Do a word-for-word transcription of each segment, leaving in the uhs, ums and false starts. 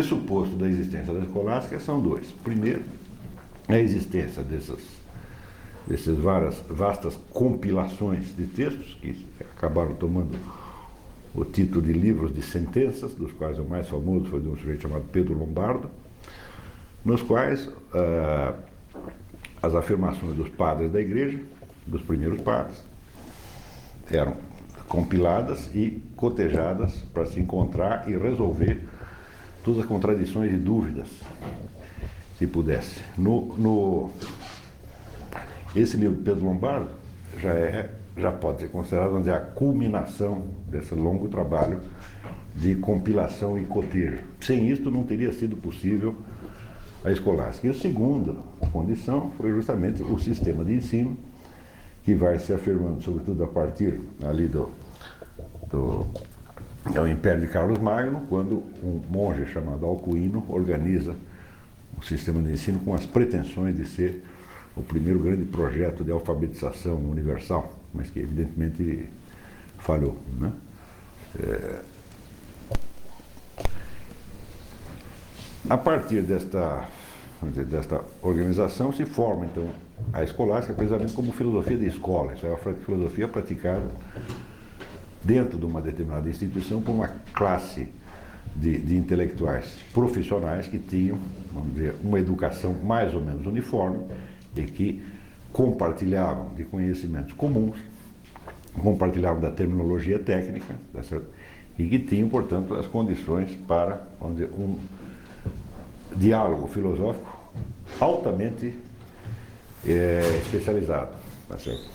pressuposto da existência da escolástica são dois. Primeiro, a existência dessas, dessas várias, vastas compilações de textos que acabaram tomando o título de livros de sentenças, dos quais o mais famoso foi de um sujeito chamado Pedro Lombardo, nos quais ah, as afirmações dos padres da igreja, dos primeiros padres, eram compiladas e cotejadas para se encontrar e resolver todas as contradições e dúvidas, se pudesse. No, no, esse livro de Pedro Lombardo já, é, já pode ser considerado onde é a culminação desse longo trabalho de compilação e cotejo. Sem isto não teria sido possível a escolástica. E a segunda condição foi justamente o sistema de ensino, que vai se afirmando, sobretudo a partir ali do, do, do Império de Carlos Magno, quando um monge chamado Alcuino organiza um sistema de ensino com as pretensões de ser o primeiro grande projeto de alfabetização universal, mas que evidentemente falhou, né? É... A partir desta, vamos dizer, desta organização se forma, então, a escolástica precisamente como filosofia de escola. Isso é uma filosofia praticada dentro de uma determinada instituição por uma classe de, de intelectuais profissionais que tinham, vamos dizer, uma educação mais ou menos uniforme e que compartilhavam de conhecimentos comuns, compartilhavam da terminologia técnica, tá certo? E que tinham, portanto, as condições para, vamos dizer, um diálogo filosófico altamente é, especializado, tá certo?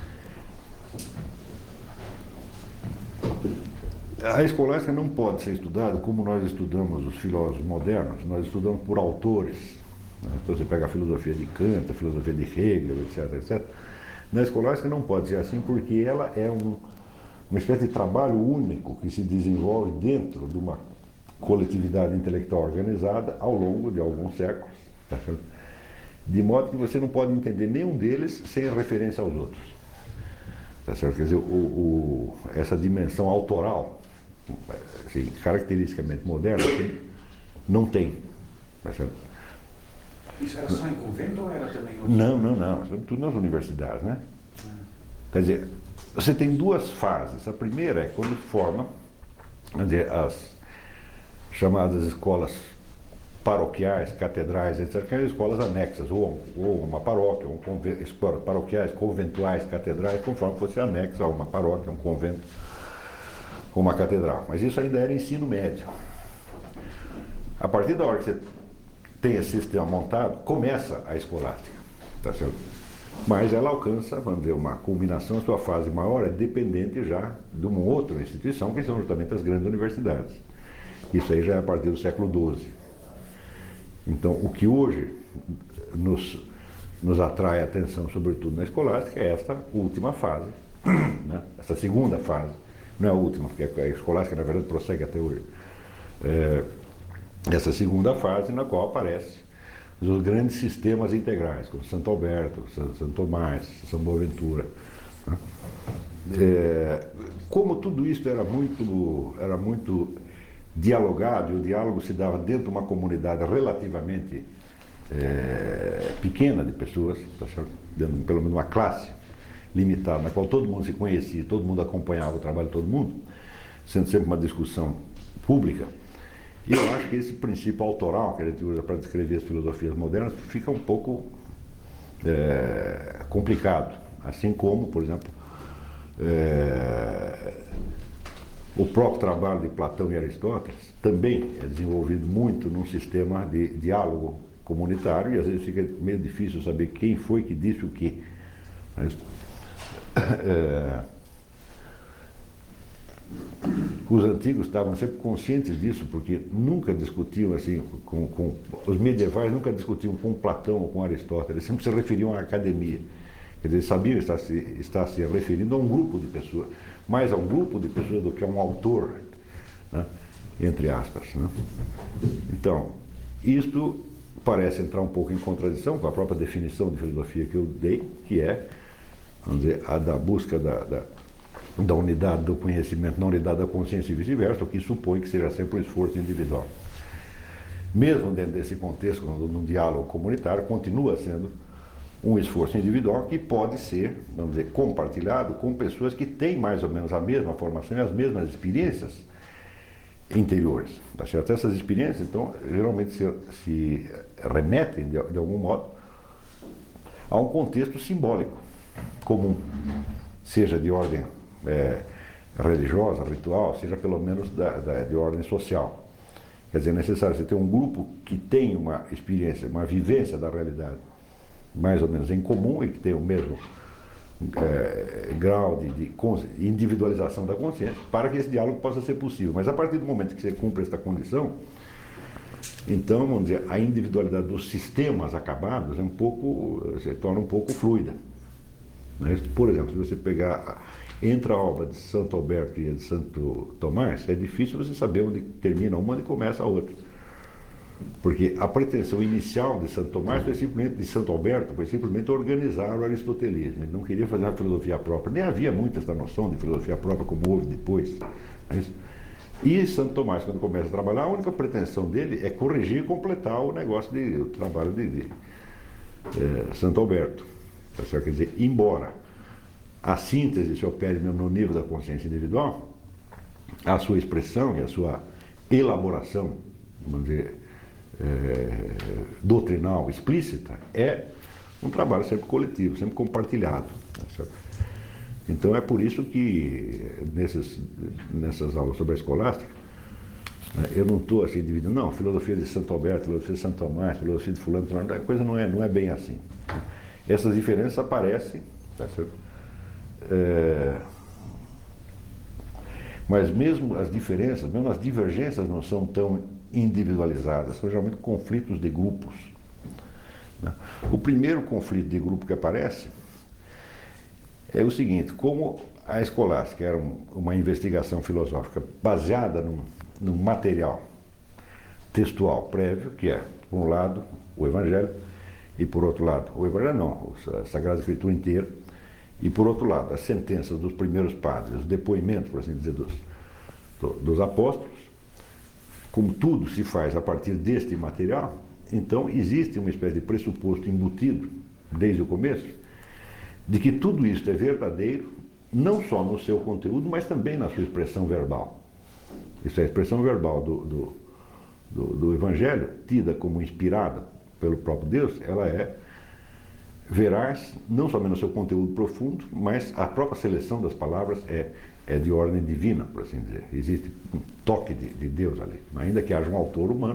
A escolástica não pode ser estudada como nós estudamos os filósofos modernos, nós estudamos por autores, né? Então você pega a filosofia de Kant, a filosofia de Hegel, etc, etcétera. Na escolástica não pode ser assim porque ela é um, uma espécie de trabalho único que se desenvolve dentro de uma coletividade intelectual organizada ao longo de alguns séculos, tá certo? De modo que você não pode entender nenhum deles sem referência aos outros. Tá certo? Quer dizer, o, o, essa dimensão autoral, assim, caracteristicamente moderna, assim, não tem. Tá certo? Isso era só em convento ou era também... Não, não, não. Tudo nas universidades, né? Quer dizer, você tem duas fases. A primeira é quando forma, quer dizer, as chamadas escolas paroquiais, catedrais, etcétera, que são escolas anexas, ou, ou uma paróquia, um convento, escolas paroquiais, conventuais, catedrais, conforme fosse anexa a uma paróquia, um convento, ou uma catedral. Mas isso ainda era ensino médio. A partir da hora que você tem esse sistema montado, começa a escolástica, tá certo? Mas ela alcança, vamos dizer, uma culminação, a sua fase maior é dependente já de uma outra instituição, que são justamente as grandes universidades. Isso aí já é a partir do século doze. Então, o que hoje nos, nos atrai a atenção, sobretudo na escolástica, é esta última fase, né? Essa segunda fase, não é a última, porque a escolástica, na verdade, prossegue até hoje. É, essa segunda fase, na qual aparecem os grandes sistemas integrais, como Santo Alberto, Santo Tomás, São Boaventura, né? É, como tudo isso era muito, era muito dialogado, e o diálogo se dava dentro de uma comunidade relativamente é, pequena de pessoas, tá certo? Dentro de pelo menos uma classe limitada, na qual todo mundo se conhecia, todo mundo acompanhava o trabalho de todo mundo, sendo sempre uma discussão pública. E eu acho que esse princípio autoral que a gente usa para descrever as filosofias modernas fica um pouco é, complicado, assim como, por exemplo, é, o próprio trabalho de Platão e Aristóteles também é desenvolvido muito num sistema de diálogo comunitário, e às vezes fica meio difícil saber quem foi que disse o quê. Mas, é, os antigos estavam sempre conscientes disso, porque nunca discutiam assim, com, com os medievais nunca discutiam com Platão ou com Aristóteles, eles sempre se referiam à academia. Quer dizer, sabiam estar se, estar se referindo a um grupo de pessoas, mais a um grupo de pessoas do que a um autor, né? Entre aspas, né? Então, isto parece entrar um pouco em contradição com a própria definição de filosofia que eu dei, que é, vamos dizer, a da busca da, da, da unidade do conhecimento na unidade da consciência e vice-versa, o que supõe que seja sempre um esforço individual. mesmo dentro desse contexto, no diálogo comunitário, continua sendo um esforço individual que pode ser, vamos dizer, compartilhado com pessoas que têm mais ou menos a mesma formação e as mesmas experiências interiores. Tá certo? Essas experiências, então, geralmente se, se remetem, de, de algum modo, a um contexto simbólico comum, seja de ordem é, religiosa, ritual, seja pelo menos da, da, de ordem social. Quer dizer, é necessário você ter um grupo que tem uma experiência, uma vivência da realidade mais ou menos em comum e que tem o mesmo é, grau de, de individualização da consciência para que esse diálogo possa ser possível. Mas a partir do momento que você cumpre esta condição, então, vamos dizer, a individualidade dos sistemas acabados é um pouco, se torna um pouco fluida. Né? Por exemplo, se você pegar entre a obra de Santo Alberto e a de Santo Tomás, é difícil você saber onde termina uma e onde começa a outra. Porque a pretensão inicial de Santo Tomás foi simplesmente, de Santo Alberto, foi simplesmente organizar o aristotelismo. Ele não queria fazer uma filosofia própria. Nem havia muito essa noção de filosofia própria como houve depois. Mas, e Santo Tomás, quando começa a trabalhar, a única pretensão dele é corrigir e completar o negócio, de, o trabalho de, de é, Santo Alberto. Quer dizer, embora a síntese se opere no nível da consciência individual, a sua expressão e a sua elaboração, vamos dizer, é, doutrinal, explícita, é um trabalho sempre coletivo, sempre compartilhado. Tá? Então é por isso que nesses, nessas aulas sobre a escolástica, né, eu não estou assim dividindo, não, filosofia de Santo Alberto, filosofia de Santo Tomás, filosofia de fulano, a coisa não é, não é bem assim. Essas diferenças aparecem, tá certo? É, mas mesmo as diferenças, mesmo as divergências não são tão individualizadas, são geralmente conflitos de grupos. Né? O primeiro conflito de grupo que aparece é o seguinte: como a escolástica era um, uma investigação filosófica baseada num, num material textual prévio, que é, por um lado, o Evangelho, e por outro lado, o Evangelho não, a Sagrada Escritura inteira, e por outro lado, as sentenças dos primeiros padres, os depoimentos, por assim dizer, dos, dos apóstolos, como tudo se faz a partir deste material, então existe uma espécie de pressuposto embutido, desde o começo, de que tudo isso é verdadeiro, não só no seu conteúdo, mas também na sua expressão verbal. Isso é a expressão verbal do, do, do, do Evangelho, tida como inspirada pelo próprio Deus, ela é veraz, não somente no seu conteúdo profundo, mas a própria seleção das palavras é, é de ordem divina, por assim dizer. Existe um toque de, de Deus ali, ainda que haja um autor humano.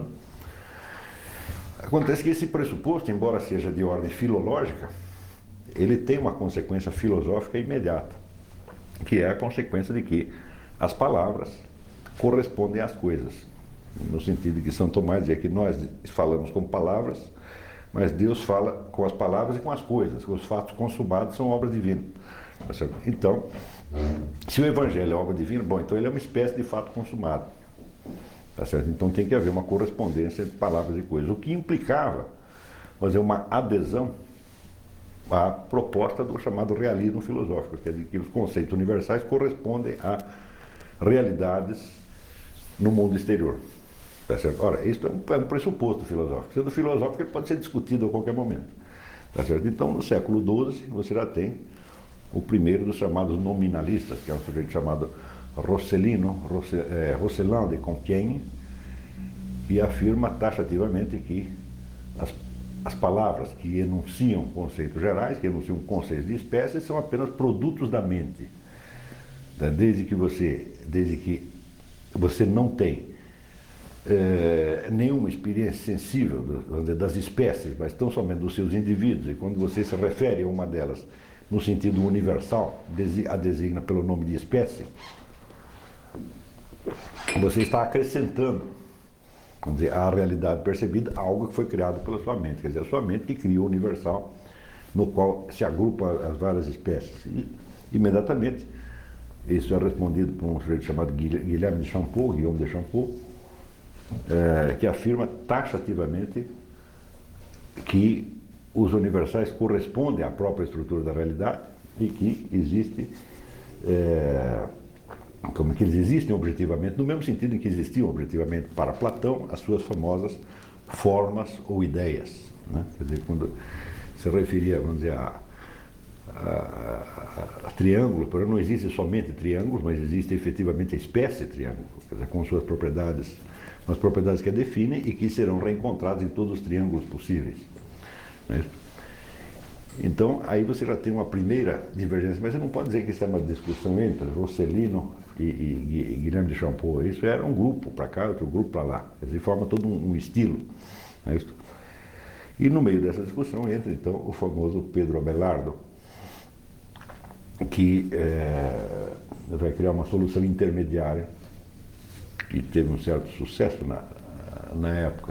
Acontece que esse pressuposto, embora seja de ordem filológica, ele tem uma consequência filosófica imediata, que é a consequência de que as palavras correspondem às coisas, no sentido de que São Tomás dizia que nós falamos com palavras, mas Deus fala com as palavras e com as coisas, que os fatos consumados são obra divina. Então, se o Evangelho é obra divina, bom, então ele é uma espécie de fato consumado. Tá certo? Então tem que haver uma correspondência entre palavras e coisas, o que implicava fazer uma adesão à proposta do chamado realismo filosófico, que é de que os conceitos universais correspondem a realidades no mundo exterior. Tá certo? Ora, isso é um pressuposto filosófico. Sendo filosófico, ele pode ser discutido a qualquer momento. Tá certo? Então, no século doze, você já tem o primeiro dos chamados nominalistas, que é um sujeito chamado Rosselino, Rosselin de Compiègne, e afirma taxativamente que as, as palavras que enunciam conceitos gerais, que enunciam conceitos de espécies, são apenas produtos da mente. Desde que você, desde que você não tem É, nenhuma experiência sensível do, das espécies, mas tão somente dos seus indivíduos, e quando você se refere a uma delas no sentido universal, a designa pelo nome de espécie, você está acrescentando, vamos dizer, à realidade percebida algo que foi criado pela sua mente, quer dizer, a sua mente que cria o universal no qual se agrupam as várias espécies. E, imediatamente, isso é respondido por um sujeito chamado Guilherme de Champeau, Guillaume de Champeau, É, que afirma taxativamente que os universais correspondem à própria estrutura da realidade e que existe, é, como que eles existem objetivamente, no mesmo sentido em que existiam objetivamente para Platão as suas famosas formas ou ideias, né? Quer dizer, quando se referia, vamos dizer, a, a, a, a triângulo, porque não existe somente triângulo, mas existe efetivamente a espécie triângulo, quer dizer, com suas propriedades, as propriedades que a definem e que serão reencontradas em todos os triângulos possíveis, né? Então, aí você já tem uma primeira divergência, mas você não pode dizer que isso é uma discussão entre Rosselino e, e, e Guilherme de Champeau. Isso era um grupo para cá, outro grupo para lá. Quer dizer, forma todo um, um estilo. Né? E no meio dessa discussão entra, então, o famoso Pedro Abelardo, que é, vai criar uma solução intermediária e teve um certo sucesso na, na época.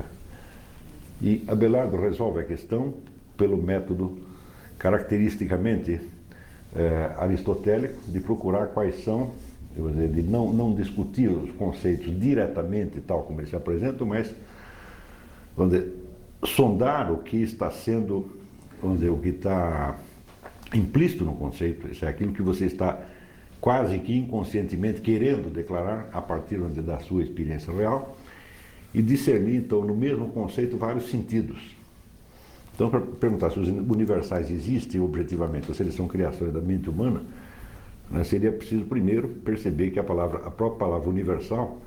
E Abelardo resolve a questão pelo método caracteristicamente eh, aristotélico, de procurar quais são, eu vou dizer, de não, não discutir os conceitos diretamente, tal como eles se apresentam, mas, vamos dizer, sondar o que está sendo, vamos dizer, o que está implícito no conceito, isso é aquilo que você está quase que inconscientemente querendo declarar a partir vamos dizer, da sua experiência real, e discernir, então, no mesmo conceito, vários sentidos. Então, para perguntar se os universais existem objetivamente, ou se eles são criações da mente humana, né, seria preciso primeiro perceber que a, palavra, a própria palavra universal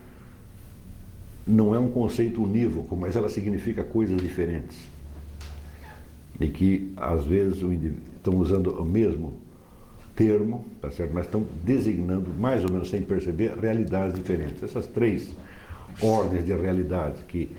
não é um conceito unívoco, mas ela significa coisas diferentes. E que, às vezes, estão usando o mesmo termo, tá certo? Mas estão designando, mais ou menos sem perceber, realidades diferentes. Essas três ordens de realidade que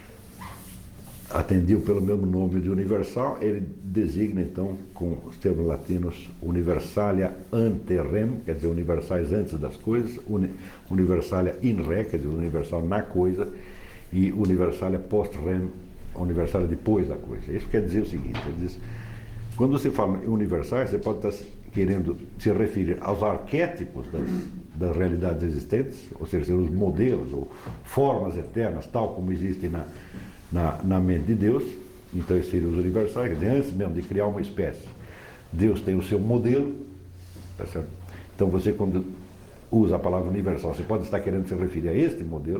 atendiam pelo mesmo nome de universal, ele designa então com os termos latinos universalia ante rem, quer dizer, universais antes das coisas, uni, universalia in re, quer dizer, universal na coisa, e universalia post rem, universalia depois da coisa. Isso quer dizer o seguinte, ele diz, quando você fala em universais, você pode estar querendo se referir aos arquétipos das, das realidades existentes, ou seja, os modelos ou formas eternas, tal como existem na Na, na mente de Deus, então esses seriam os universais, quer dizer, antes mesmo de criar uma espécie, Deus tem o seu modelo, tá certo? Então você, quando usa a palavra universal, você pode estar querendo se referir a este modelo.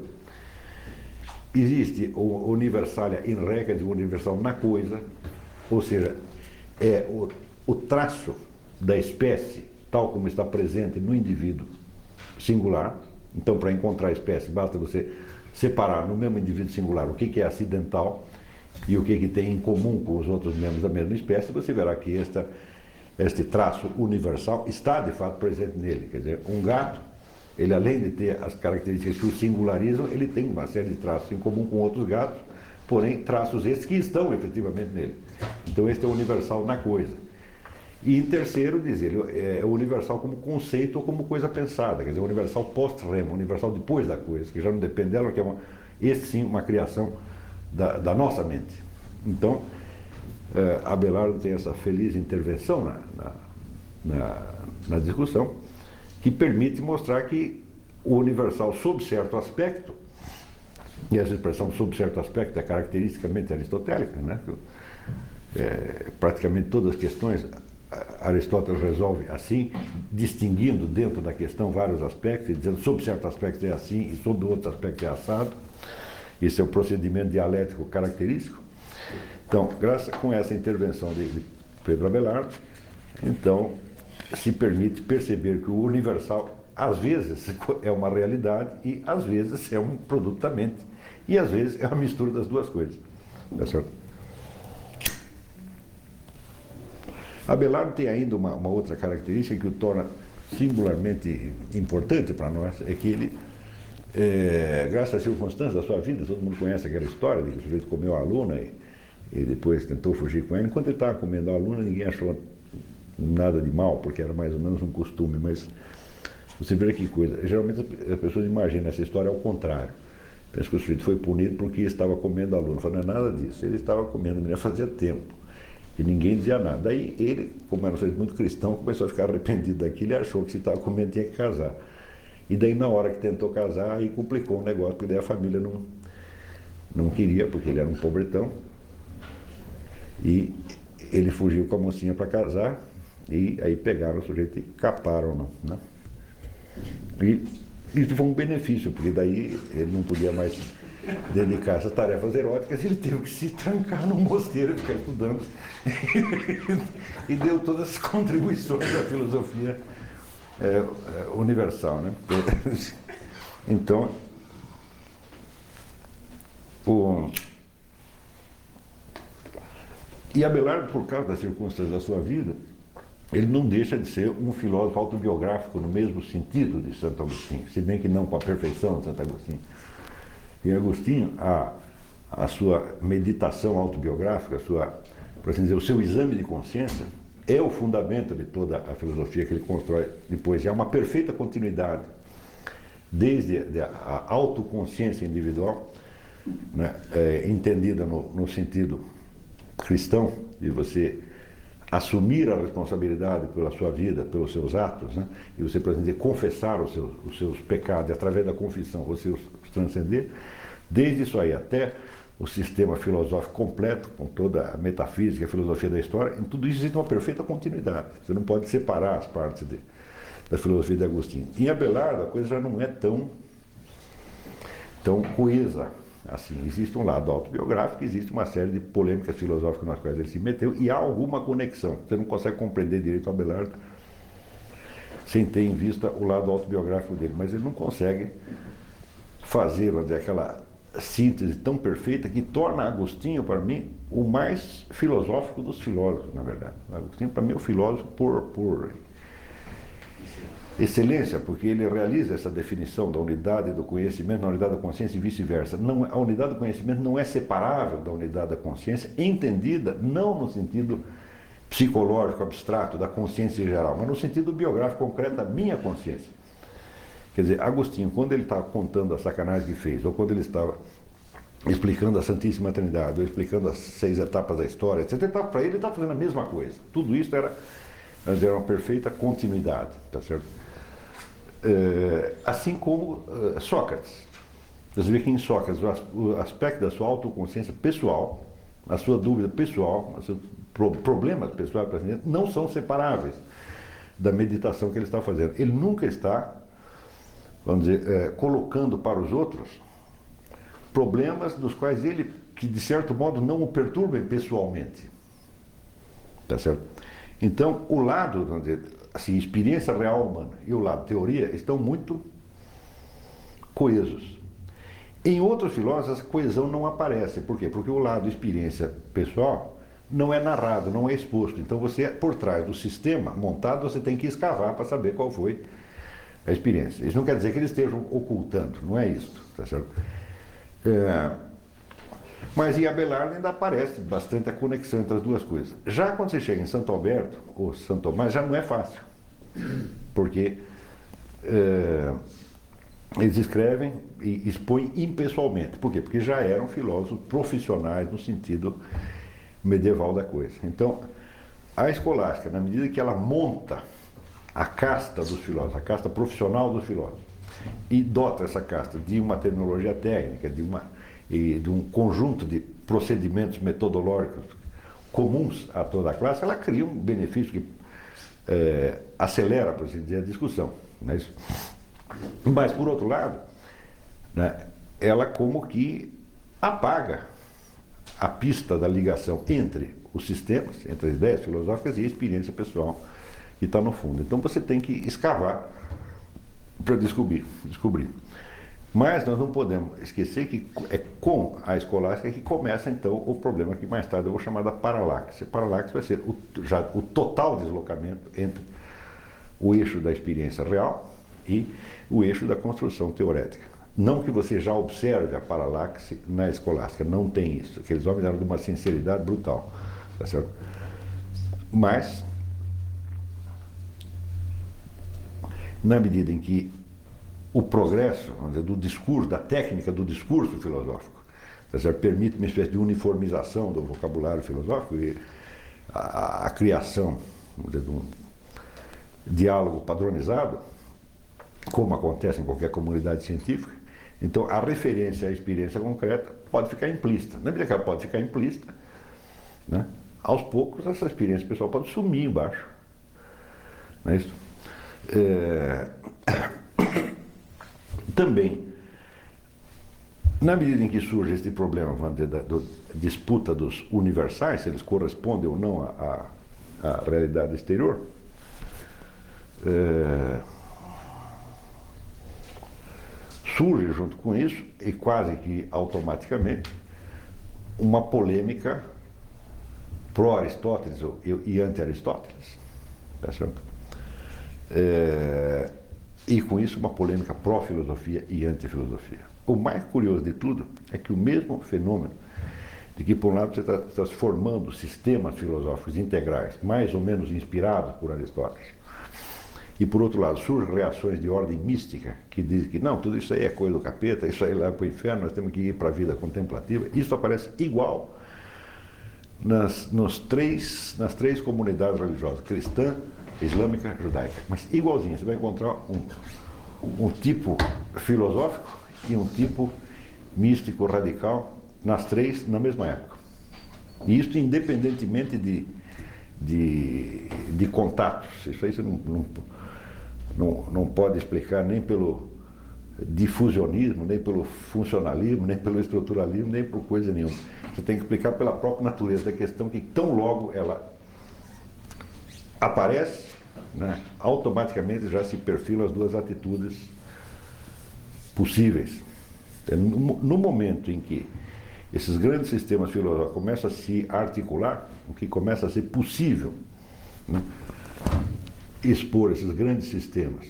Existe o universalia in re, quer dizer, o universal na coisa, ou seja, é o, o traço da espécie, tal como está presente no indivíduo singular. Então, para encontrar a espécie, basta você separar no mesmo indivíduo singular o que, que é acidental e o que, que tem em comum com os outros membros da mesma espécie, você verá que esta, este traço universal está de fato presente nele. Quer dizer, um gato, ele além de ter as características que o singularizam, ele tem uma série de traços em comum com outros gatos, porém traços esses que estão efetivamente nele. Então este é o universal na coisa. E em terceiro, diz ele, é o universal como conceito ou como coisa pensada, quer dizer, o universal post-rem, o universal depois da coisa, que já não depende dela, que é uma, esse sim uma criação da, da nossa mente. Então, é, Abelardo tem essa feliz intervenção na, na, na, na discussão, que permite mostrar que o universal, sob certo aspecto, e essa expressão sob certo aspecto é caracteristicamente aristotélica, né? É, praticamente todas as questões Aristóteles resolve assim, distinguindo dentro da questão vários aspectos, dizendo sob certo aspecto é assim e sob outro aspecto é assado. Esse é o procedimento dialético característico. Então, graças com essa intervenção de Pedro Abelardo, então se permite perceber que o universal às vezes é uma realidade e às vezes é um produto da mente e às vezes é uma mistura das duas coisas. Tá certo? Abelardo tem ainda uma, uma outra característica que o torna singularmente importante para nós, é que ele, é, graças às circunstâncias da sua vida, todo mundo conhece aquela história de que o sujeito comeu a aluna e, e depois tentou fugir com ela. Enquanto ele estava comendo a aluna, ninguém achou nada de mal, porque era mais ou menos um costume, mas você vê que coisa. Geralmente as pessoas imaginam essa história ao contrário. Pensa que o sujeito foi punido porque estava comendo a aluna. Não é nada disso, ele estava comendo a menina fazia tempo. E ninguém dizia nada. Daí ele, como era um sujeito muito cristão, começou a ficar arrependido daquilo e achou que se estava comendo tinha que casar. E daí na hora que tentou casar, aí complicou o negócio, porque daí a família não, não queria, porque ele era um pobretão. E ele fugiu com a mocinha para casar, e aí pegaram o sujeito e caparam, né? E isso foi um benefício, porque daí ele não podia mais dedicar a essas tarefas eróticas, ele teve que se trancar num mosteiro e ficar estudando. E deu todas as contribuições à filosofia é, universal. Né? Então, o... e Abelardo, por causa das circunstâncias da sua vida, ele não deixa de ser um filósofo autobiográfico no mesmo sentido de Santo Agostinho, se bem que não com a perfeição de Santo Agostinho. Em Agostinho, a, a sua meditação autobiográfica, a sua, por assim dizer, o seu exame de consciência, é o fundamento de toda a filosofia que ele constrói depois. É uma perfeita continuidade, desde a autoconsciência individual, né, é, entendida no, no sentido cristão, de você assumir a responsabilidade pela sua vida, pelos seus atos, né? E você, por exemplo, confessar os seus, os seus pecados, e através da confissão você os transcender, desde isso aí até o sistema filosófico completo, com toda a metafísica, a filosofia da história, em tudo isso existe uma perfeita continuidade. Você não pode separar as partes de, da filosofia de Agostinho. Em Abelardo a coisa já não é tão, tão coesa. Assim, existe um lado autobiográfico, existe uma série de polêmicas filosóficas nas quais ele se meteu e há alguma conexão. Você não consegue compreender direito o Abelardo sem ter em vista o lado autobiográfico dele, mas ele não consegue fazer, vamos dizer, aquela síntese tão perfeita que torna Agostinho, para mim, o mais filosófico dos filósofos, na verdade. Agostinho, para mim, é o filósofo por, por excelência, porque ele realiza essa definição da unidade do conhecimento, da unidade da consciência e vice-versa. Não, a unidade do conhecimento não é separável da unidade da consciência, entendida não no sentido psicológico, abstrato, da consciência em geral, mas no sentido biográfico concreto da minha consciência. Quer dizer, Agostinho, quando ele estava contando a sacanagem que fez, ou quando ele estava explicando a Santíssima Trindade, ou explicando as seis etapas da história, etcétera, para ele ele estava fazendo a mesma coisa. Tudo isso era, era uma perfeita continuidade, tá certo? É, assim como uh, Sócrates. Você vê que em Sócrates o aspecto da sua autoconsciência pessoal, a sua dúvida pessoal, os seus problemas pessoais não são separáveis da meditação que ele está fazendo. Ele nunca está, vamos dizer, é, colocando para os outros problemas dos quais ele, que de certo modo não o perturbem pessoalmente. Tá certo? Então, o lado, vamos dizer, assim, experiência real humana e o lado teoria estão muito coesos. Em outros filósofos, essa coesão não aparece. Por quê? Porque o lado experiência pessoal não é narrado, não é exposto. Então, você, por trás do sistema montado, você tem que escavar para saber qual foi a experiência. Isso não quer dizer que eles estejam ocultando, não é isso. Tá certo? É, mas em Abelardo ainda aparece bastante a conexão entre as duas coisas. Já quando você chega em Santo Alberto, ou Santo Tomás, já não é fácil. Porque é, eles escrevem e expõem impessoalmente. Por quê? Porque já eram filósofos profissionais no sentido medieval da coisa. Então, a escolástica, na medida que ela monta a casta dos filósofos, a casta profissional dos filósofos, e dota essa casta de uma terminologia técnica, de, uma, e de um conjunto de procedimentos metodológicos comuns a toda a classe, ela cria um benefício que é, acelera, por assim dizer, a discussão. Não é isso? Mas, por outro lado, né, ela como que apaga a pista da ligação entre os sistemas, entre as ideias filosóficas e a experiência pessoal que está no fundo. Então você tem que escavar para descobrir, descobrir. Mas nós não podemos esquecer que é com a escolástica que começa então o problema que mais tarde eu vou chamar da paralaxe. A paralaxe vai ser o, já o total deslocamento entre o eixo da experiência real e o eixo da construção teorética. Não que você já observe a paralaxe na escolástica, não tem isso. Aqueles homens eram de uma sinceridade brutal, tá certo? Mas, na medida em que o progresso, vamos dizer, do discurso, da técnica do discurso filosófico, tá certo? Permite uma espécie de uniformização do vocabulário filosófico e a, a criação, vamos dizer, de um diálogo padronizado, como acontece em qualquer comunidade científica. Então, a referência à experiência concreta pode ficar implícita. Na medida que ela pode ficar implícita, né, aos poucos essa experiência pessoal pode sumir embaixo. Não é isso? É... Também, Na medida em que surge esse problema, vamos dizer, da, da disputa dos universais, se eles correspondem ou não à, à, à realidade exterior, é, surge junto com isso, e quase que automaticamente, uma polêmica pró-Aristóteles e, e anti-Aristóteles. Tá certo? É, e com isso uma polêmica pró-filosofia e anti-filosofia. O mais curioso de tudo é que o mesmo fenômeno de que, por um lado, você está, está se formando sistemas filosóficos integrais, mais ou menos inspirados por Aristóteles, e, por outro lado, surgem reações de ordem mística, que dizem que, não, tudo isso aí é coisa do capeta, isso aí leva para o inferno, nós temos que ir para a vida contemplativa. Isso aparece igual nas, nos três, nas três comunidades religiosas, cristã, islâmica, judaica. Mas igualzinho, você vai encontrar um, um tipo filosófico e um tipo místico radical nas três na mesma época. E isso independentemente de, de, de contatos. Isso aí você não, não, não, não pode explicar nem pelo difusionismo, nem pelo funcionalismo, nem pelo estruturalismo, nem por coisa nenhuma. Você tem que explicar pela própria natureza da questão, que tão logo ela aparece, né, automaticamente já se perfilam as duas atitudes possíveis. No, no momento em que esses grandes sistemas filosóficos começam a se articular, o que começa a ser possível, né, expor esses grandes sistemas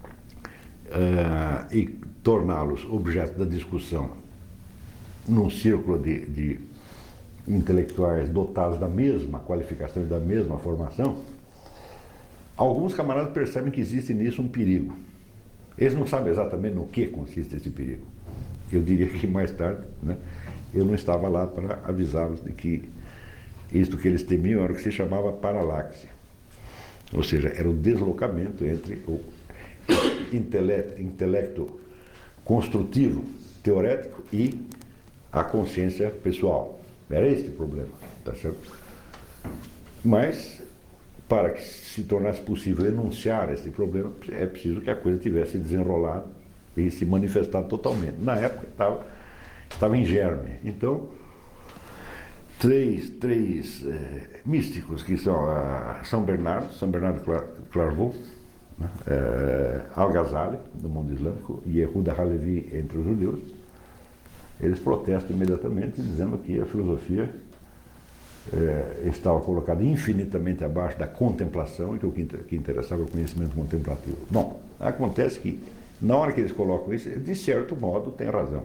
uh, e torná-los objeto da discussão num círculo de, de intelectuais dotados da mesma qualificação e da mesma formação, alguns camaradas percebem que existe nisso um perigo. Eles não sabem exatamente no que consiste esse perigo. Eu diria que mais tarde, né, eu não estava lá para avisá-los de que isto que eles temiam era o que se chamava paralaxe. Ou seja, era o deslocamento entre o intelecto, intelecto construtivo, teorético, e a consciência pessoal. Era esse o problema, tá certo? Mas, para que se tornasse possível enunciar esse problema, é preciso que a coisa tivesse desenrolado e se manifestado totalmente. Na época estava, estava em germe. Então, três, três é, místicos, que são a São Bernardo, São Bernardo de Clairvaux, né, é, Al-Ghazali, do mundo islâmico, e Yehuda Halevi entre os judeus, eles protestam imediatamente, dizendo que a filosofia é, estava colocada infinitamente abaixo da contemplação, e que o que interessava é o conhecimento contemplativo. Bom, acontece que, na hora que eles colocam isso, de certo modo, tem razão.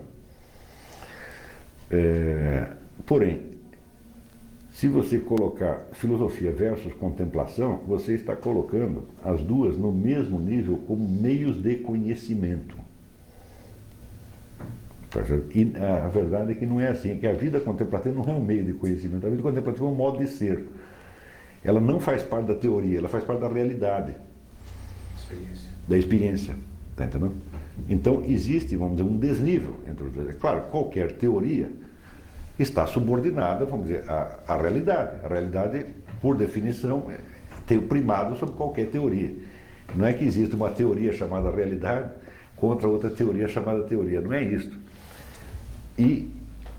É, porém, se você colocar filosofia versus contemplação, você está colocando as duas no mesmo nível como meios de conhecimento. E a verdade é que não é assim, que a vida contemplativa não é um meio de conhecimento, a vida contemplativa é um modo de ser. Ela não faz parte da teoria, ela faz parte da realidade, experiência. da experiência. Tá entendendo? Então existe, vamos dizer, um desnível entre os dois. É claro, qualquer teoria está subordinada, vamos dizer, à, à realidade. A realidade, por definição, tem o primado sobre qualquer teoria. Não é que existe uma teoria chamada realidade contra outra teoria chamada teoria, não é isso. E,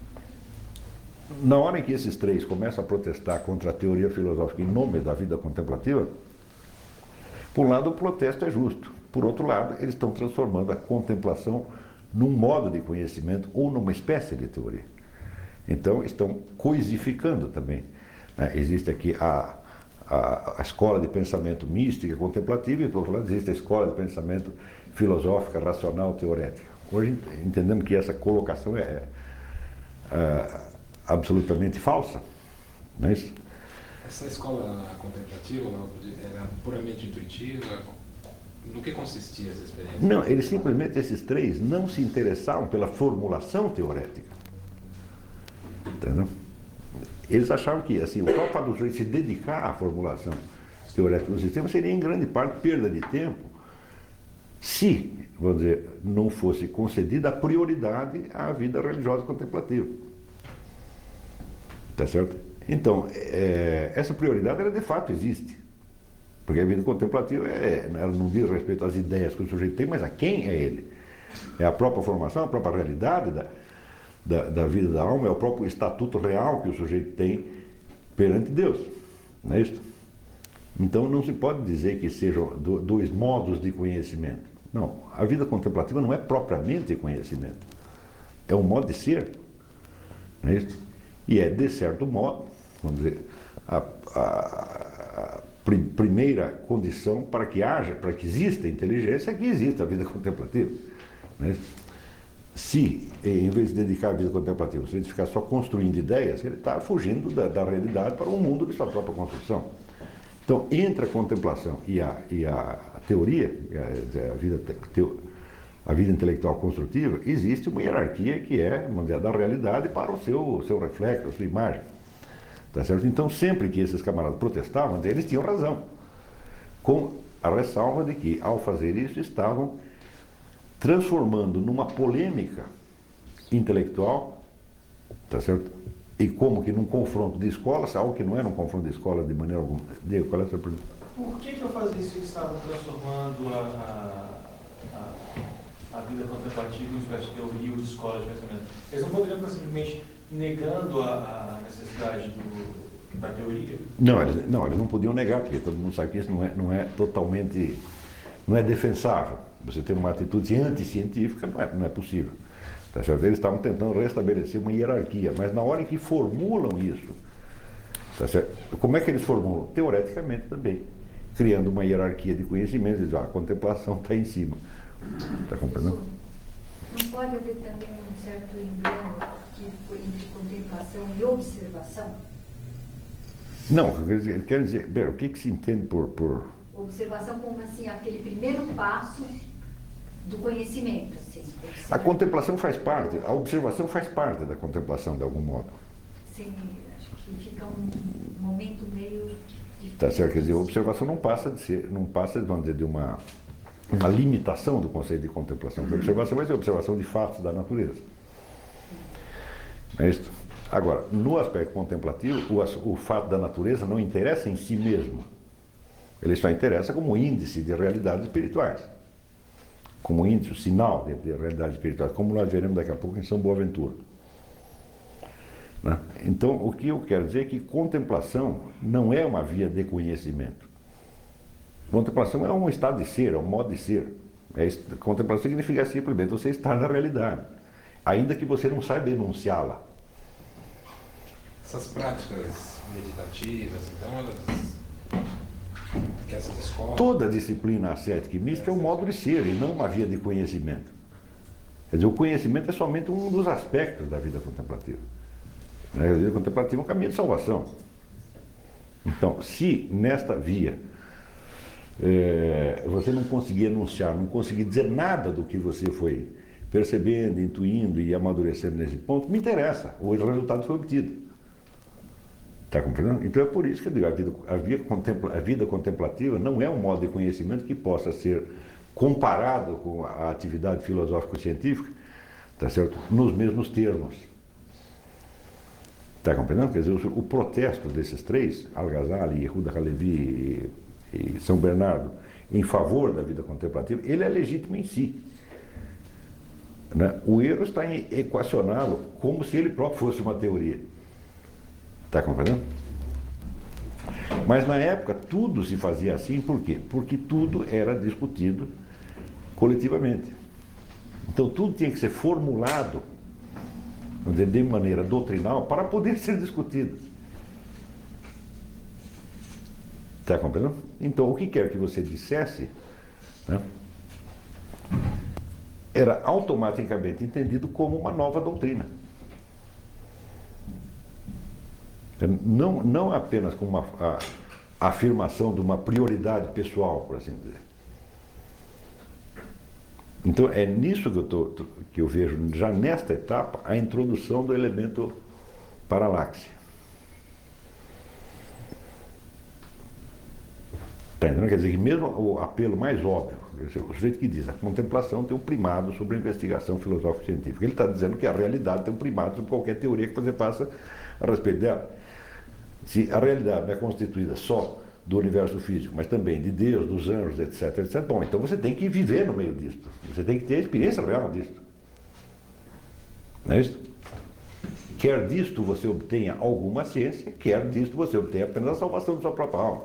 na hora em que esses três começam a protestar contra a teoria filosófica em nome da vida contemplativa, por um lado o protesto é justo, por outro lado eles estão transformando a contemplação num modo de conhecimento ou numa espécie de teoria. Então estão coisificando também, né? Existe aqui a, a, a escola de pensamento mística contemplativa, e por outro lado existe a escola de pensamento filosófica, racional, teorética. Hoje entendemos que essa colocação é, é absolutamente falsa, não é isso? Essa escola contemplativa era puramente intuitiva? No que consistia essa experiência? Não, eles simplesmente, esses três, não se interessavam pela formulação teorética. Entendeu? Eles achavam que assim, o próprio fato de se dedicar à formulação teorética do sistema seria em grande parte perda de tempo, se, vamos dizer, não fosse concedida a prioridade à vida religiosa contemplativa. Tá certo? Então, é, essa prioridade, ela de fato existe. Porque a vida contemplativa, é, ela não diz respeito às ideias que o sujeito tem, mas a quem é ele. É a própria formação, a própria realidade da, da, da vida da alma é o próprio estatuto real que o sujeito tem perante Deus. Não é isso? Então não se pode dizer que sejam do, dois modos de conhecimento. Não, a vida contemplativa não é propriamente conhecimento. É um modo de ser. Não é isso? E é, de certo modo, vamos dizer, a, a, a prim, primeira condição para que haja, para que exista inteligência, é que exista a vida contemplativa. Não é isso? Se, em vez de dedicar a vida contemplativa, se ele ficar só construindo ideias, ele está fugindo da, da realidade para um mundo de sua própria construção. Então, entre a contemplação e a, e a teoria, a, a, vida, a vida intelectual construtiva, existe uma hierarquia que é, vamos dizer, da realidade para o seu, seu reflexo, a sua imagem. Tá certo? Então, sempre que esses camaradas protestavam, eles tinham razão, com a ressalva de que, ao fazer isso, estavam transformando numa polêmica intelectual, tá certo? E como que num confronto de escolas, algo que não era um confronto de escola de maneira alguma. Diego, qual é a sua pergunta? Por que que ao fazer isso eles estavam transformando a, a, a, a vida contemplativa em uma espécie de teoria ou de escola de pensamento? Eles não poderiam estar simplesmente negando a, a necessidade do, da teoria? Não eles, não, eles não podiam negar, porque todo mundo sabe que isso não é, não é totalmente, não é defensável. Você ter uma atitude anticientífica não é, não é possível. Tá certo? Eles estavam tentando restabelecer uma hierarquia, mas na hora em que formulam isso, tá certo? Como é que eles formulam? Teoreticamente também, criando uma hierarquia de conhecimentos, dizendo, ah, a contemplação está em cima. Está compreendendo? Não pode haver também um certo engano entre contemplação e observação? Não, quer dizer, quer dizer bem, o que, que se entende por, por... Observação como assim, aquele primeiro passo do conhecimento. Assim, A contemplação faz parte, a observação faz parte da contemplação, de algum modo. Sim, acho que fica um momento meio difícil. Tá certo? Quer dizer, a observação não passa de ser, não passa, vamos dizer, de uma, uma limitação do conceito de contemplação. A observação vai ser a observação de fatos da natureza. É isso? Agora, no aspecto contemplativo, o, o fato da natureza não interessa em si mesmo. Ele só interessa como índice de realidades espirituais. Como índice, sinal de, de realidades espirituais, como nós veremos daqui a pouco em São Boaventura. Né? Então, o que eu quero dizer é que contemplação não é uma via de conhecimento. Contemplação é um estado de ser, é um modo de ser. É, contemplação significa simplesmente você estar na realidade, ainda que você não saiba enunciá-la. Essas práticas meditativas, então, elas... que essas escolas... Toda disciplina ascética e mística é um modo de ser e não uma via de conhecimento. Quer dizer, o conhecimento é somente um dos aspectos da vida contemplativa. A vida contemplativa é um caminho de salvação. Então, se nesta via é, você não conseguir enunciar, não conseguir dizer nada do que você foi percebendo, intuindo e amadurecendo nesse ponto, me interessa, o resultado foi obtido. Está compreendendo? Então é por isso que eu digo, a vida, a, vida contempla, a vida contemplativa não é um modo de conhecimento que possa ser comparado com a atividade filosófico-científica, tá certo? Nos mesmos termos. Está compreendendo? Quer dizer, o, o protesto desses três, Al-Ghazali, Yehuda Halevi e, e São Bernardo, em favor da vida contemplativa, ele é legítimo em si. Né? O erro está em equacioná-lo como se ele próprio fosse uma teoria. Está compreendendo? Mas na época tudo se fazia assim, por quê? Porque tudo era discutido coletivamente. Então tudo tinha que ser formulado, vamos dizer, de maneira doutrinal para poder ser discutido. Está compreendendo? Então o que quer que você dissesse, né, era automaticamente entendido como uma nova doutrina. Não, não apenas como uma a, a afirmação de uma prioridade pessoal, por assim dizer. Então é nisso que eu, tô, que eu vejo, já nesta etapa, a introdução do elemento paralaxe. Tá entendendo? Quer dizer que mesmo o apelo mais óbvio, o sujeito que diz a contemplação tem um primado sobre a investigação filosófico-científica. Ele está dizendo que a realidade tem um primado sobre qualquer teoria que você faça a respeito dela. Se a realidade não é constituída só do universo físico, mas também de Deus, dos anjos, etc, etc, bom, então você tem que viver no meio disso. Você tem que ter a experiência real disso. Não é isso? quer disto você obtenha alguma ciência, quer disto você obtenha apenas a salvação de sua própria alma.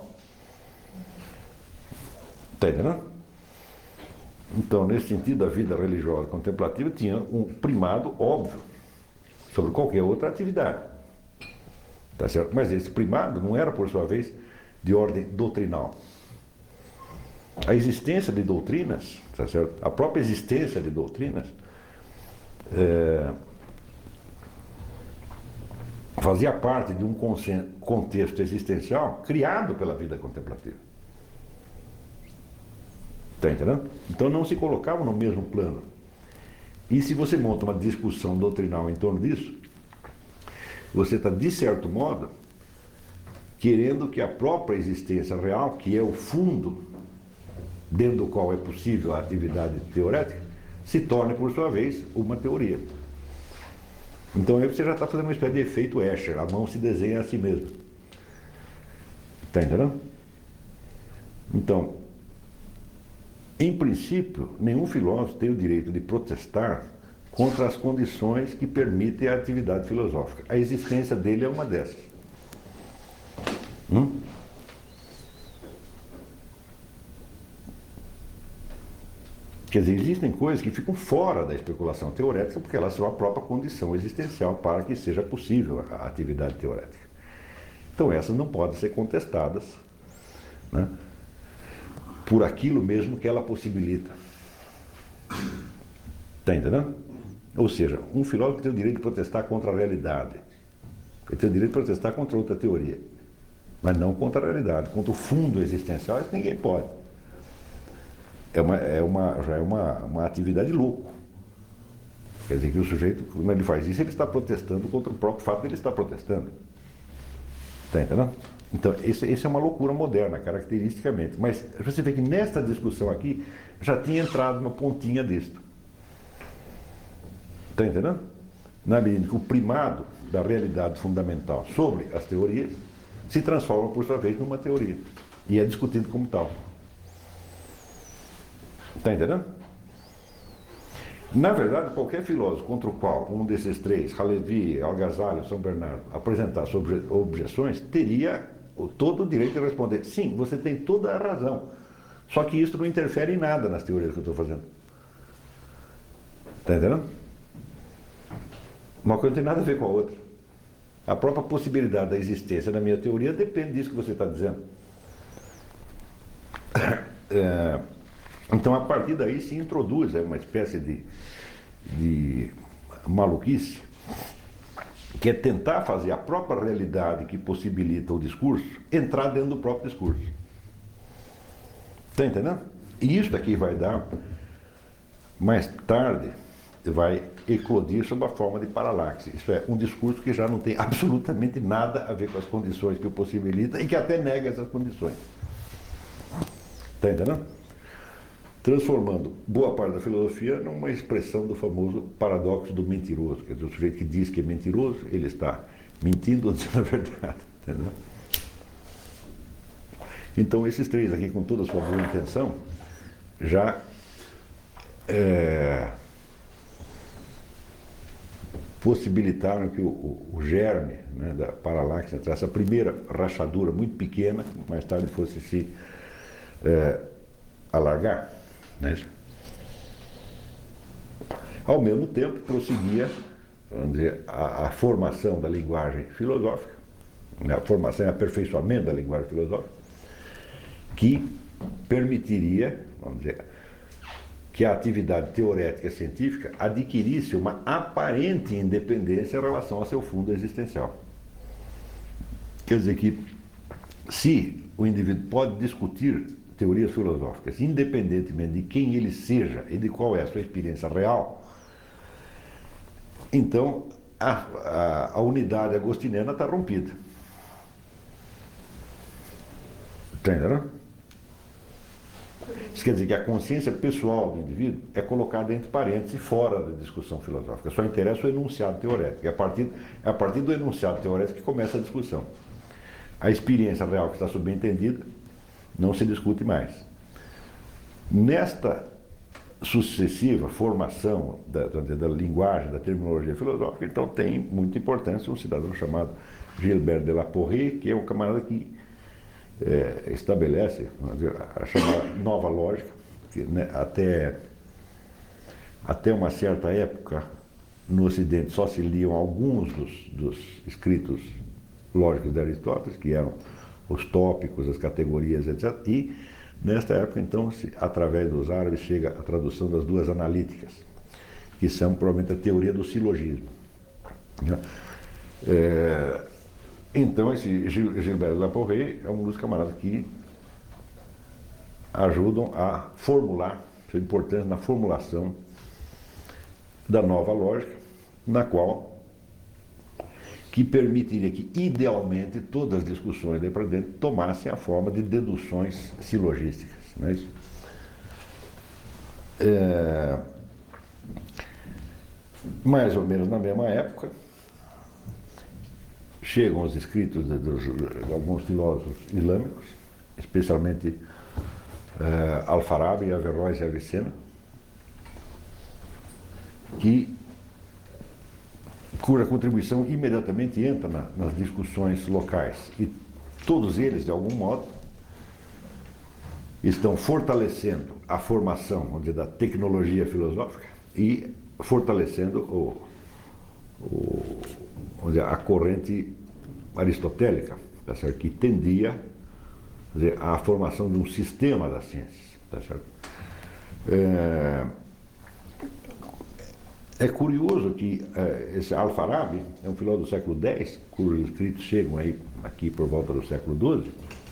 Está entendendo? Então, nesse sentido, a vida religiosa contemplativa tinha um primado óbvio sobre qualquer outra atividade. Tá certo? Mas esse primado não era, por sua vez, de ordem doutrinal. A existência de doutrinas, tá certo? A própria existência de doutrinas é, fazia parte de um contexto existencial criado pela vida contemplativa. Está entendendo? Então não se colocavam no mesmo plano. E se você monta uma discussão doutrinal em torno disso, você está, de certo modo, querendo que a própria existência real, que é o fundo dentro do qual é possível a atividade teorética, se torne, por sua vez, uma teoria. Então aí você já está fazendo uma espécie de efeito Escher, a mão se desenha a si mesma. Está entendendo? Então, em princípio, nenhum filósofo tem o direito de protestar contra as condições que permitem a atividade filosófica. A existência dele é uma dessas. Hum? Quer dizer, existem coisas que ficam fora da especulação teorética porque elas são a própria condição existencial para que seja possível a atividade teorética. Então essas não podem ser contestadas, né, por aquilo mesmo que ela possibilita. Está entendendo? Ou seja, um filósofo tem o direito de protestar contra a realidade. Ele tem o direito de protestar contra outra teoria. Mas não contra a realidade. Contra o fundo existencial, isso ninguém pode. É uma, é uma, já é uma, uma atividade louco. Quer dizer que o sujeito, quando ele faz isso, ele está protestando contra o próprio fato de ele estar protestando. Está entendendo? Então, esse, esse é uma loucura moderna, caracteristicamente. Mas você vê que nesta discussão aqui, já tinha entrado uma pontinha disto. Está entendendo? Na medida que o primado da realidade fundamental sobre as teorias se transforma, por sua vez, numa teoria. E é discutido como tal. Está entendendo? Na verdade, qualquer filósofo contra o qual um desses três, Halevi, Algazali, São Bernardo, apresentasse obje objeções, teria todo o direito de responder: sim, você tem toda a razão. Só que isso não interfere em nada nas teorias que eu estou fazendo. Está entendendo? Uma coisa não tem nada a ver com a outra. A própria possibilidade da existência da minha teoria depende disso que você está dizendo. É, então, a partir daí se introduz uma espécie de, de maluquice, que é tentar fazer a própria realidade que possibilita o discurso entrar dentro do próprio discurso. Está entendendo? E isso daqui vai dar, mais tarde, vai eclodir sob a forma de paralaxe. Isso é, um discurso que já não tem absolutamente nada a ver com as condições que o possibilita e que até nega essas condições. Está entendendo? Transformando boa parte da filosofia numa expressão do famoso paradoxo do mentiroso. Quer dizer, o sujeito que diz que é mentiroso, ele está mentindo ou dizendo a verdade. Entendeu? Então, esses três aqui, com toda a sua boa intenção, já é, possibilitaram que o, o, o germe, né, da paralaxe, essa primeira rachadura muito pequena, mais tarde fosse se é, alargar, né? Ao mesmo tempo prosseguia, vamos dizer, a, a formação da linguagem filosófica, né, a formação e aperfeiçoamento da linguagem filosófica, que permitiria, vamos dizer, que a atividade teorética científica adquirisse uma aparente independência em relação ao seu fundo existencial. Quer dizer que, se o indivíduo pode discutir teorias filosóficas, independentemente de quem ele seja e de qual é a sua experiência real, então a, a, a unidade agostiniana está rompida. Entendeu? Isso quer dizer que a consciência pessoal do indivíduo é colocada entre parênteses fora da discussão filosófica. Só interessa o enunciado teorético. É a partir, é a partir do enunciado teorético que começa a discussão. A experiência real que está subentendida não se discute mais. Nesta sucessiva formação da, da, da linguagem, da terminologia filosófica, então tem muita importância um cidadão chamado Gilbert de La Porree, que é um camarada que é, estabelece dizer, a chamada nova lógica, que, né, até, até uma certa época no Ocidente só se liam alguns dos, dos escritos lógicos de Aristóteles, que eram os tópicos, as categorias, etcétera. E nesta época, então, se, através dos árabes, chega a tradução das duas analíticas, que são provavelmente a teoria do silogismo. Né? É, então, esse Gilbert de La Porree é um dos camaradas que ajudam a formular, sua importância na formulação da nova lógica, na qual que permitiria que, idealmente, todas as discussões daí para dentro tomassem a forma de deduções silogísticas. Não é isso? É, mais ou menos na mesma época, chegam os escritos de, de, de alguns filósofos islâmicos, especialmente é, Al-Farabi, Averroes e Avicena, que cuja contribuição imediatamente entra na, nas discussões locais. E todos eles, de algum modo, estão fortalecendo a formação, vamos dizer, da tecnologia filosófica e fortalecendo o, o, vamos dizer, a corrente aristotélica, tá certo? Que tendia, dizer, à formação de um sistema das ciências. Tá certo? É, É curioso que uh, esse Al-Farabi é um filósofo do século dez, cujos escritos chegam aí, aqui por volta do século doze.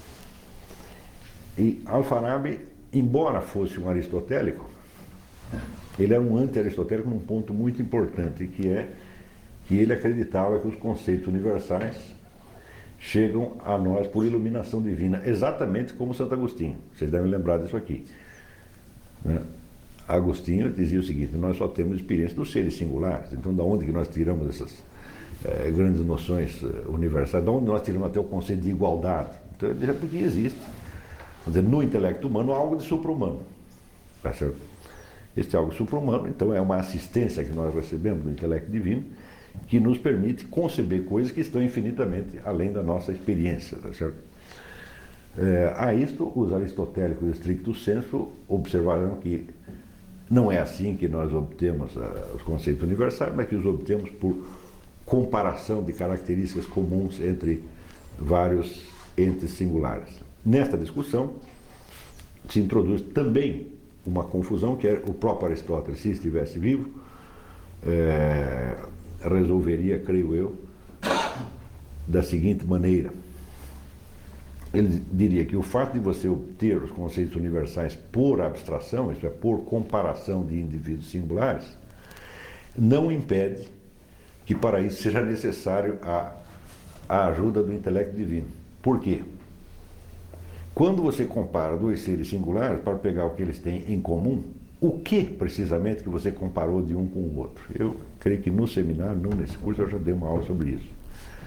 E Al-Farabi, embora fosse um aristotélico, ele era um anti-aristotélico num ponto muito importante, que é que ele acreditava que os conceitos universais chegam a nós por iluminação divina, exatamente como Santo Agostinho. Vocês devem lembrar disso aqui. Né? Agostinho dizia o seguinte: nós só temos experiência dos seres singulares, então da onde que nós tiramos essas eh, grandes noções eh, universais, da onde nós tiramos até o conceito de igualdade? Então ele dizia porque existe, quer dizer, no intelecto humano algo de supra-humano. Tá certo? Este algo supra-humano, então, é uma assistência que nós recebemos do intelecto divino, que nos permite conceber coisas que estão infinitamente além da nossa experiência. Tá certo? É, a isto, os aristotélicos stricto sensu observarão que não é assim que nós obtemos uh, os conceitos universais, mas que os obtemos por comparação de características comuns entre vários entes singulares. Nesta discussão se introduz também uma confusão que é o próprio Aristóteles, se estivesse vivo, é, resolveria, creio eu, da seguinte maneira. Ele diria que o fato de você obter os conceitos universais por abstração, isto é, por comparação de indivíduos singulares, não impede que para isso seja necessário a, a ajuda do intelecto divino. Por quê? Quando você compara dois seres singulares, para pegar o que eles têm em comum, o que precisamente que você comparou de um com o outro? Eu creio que no seminário, não nesse curso, eu já dei uma aula sobre isso.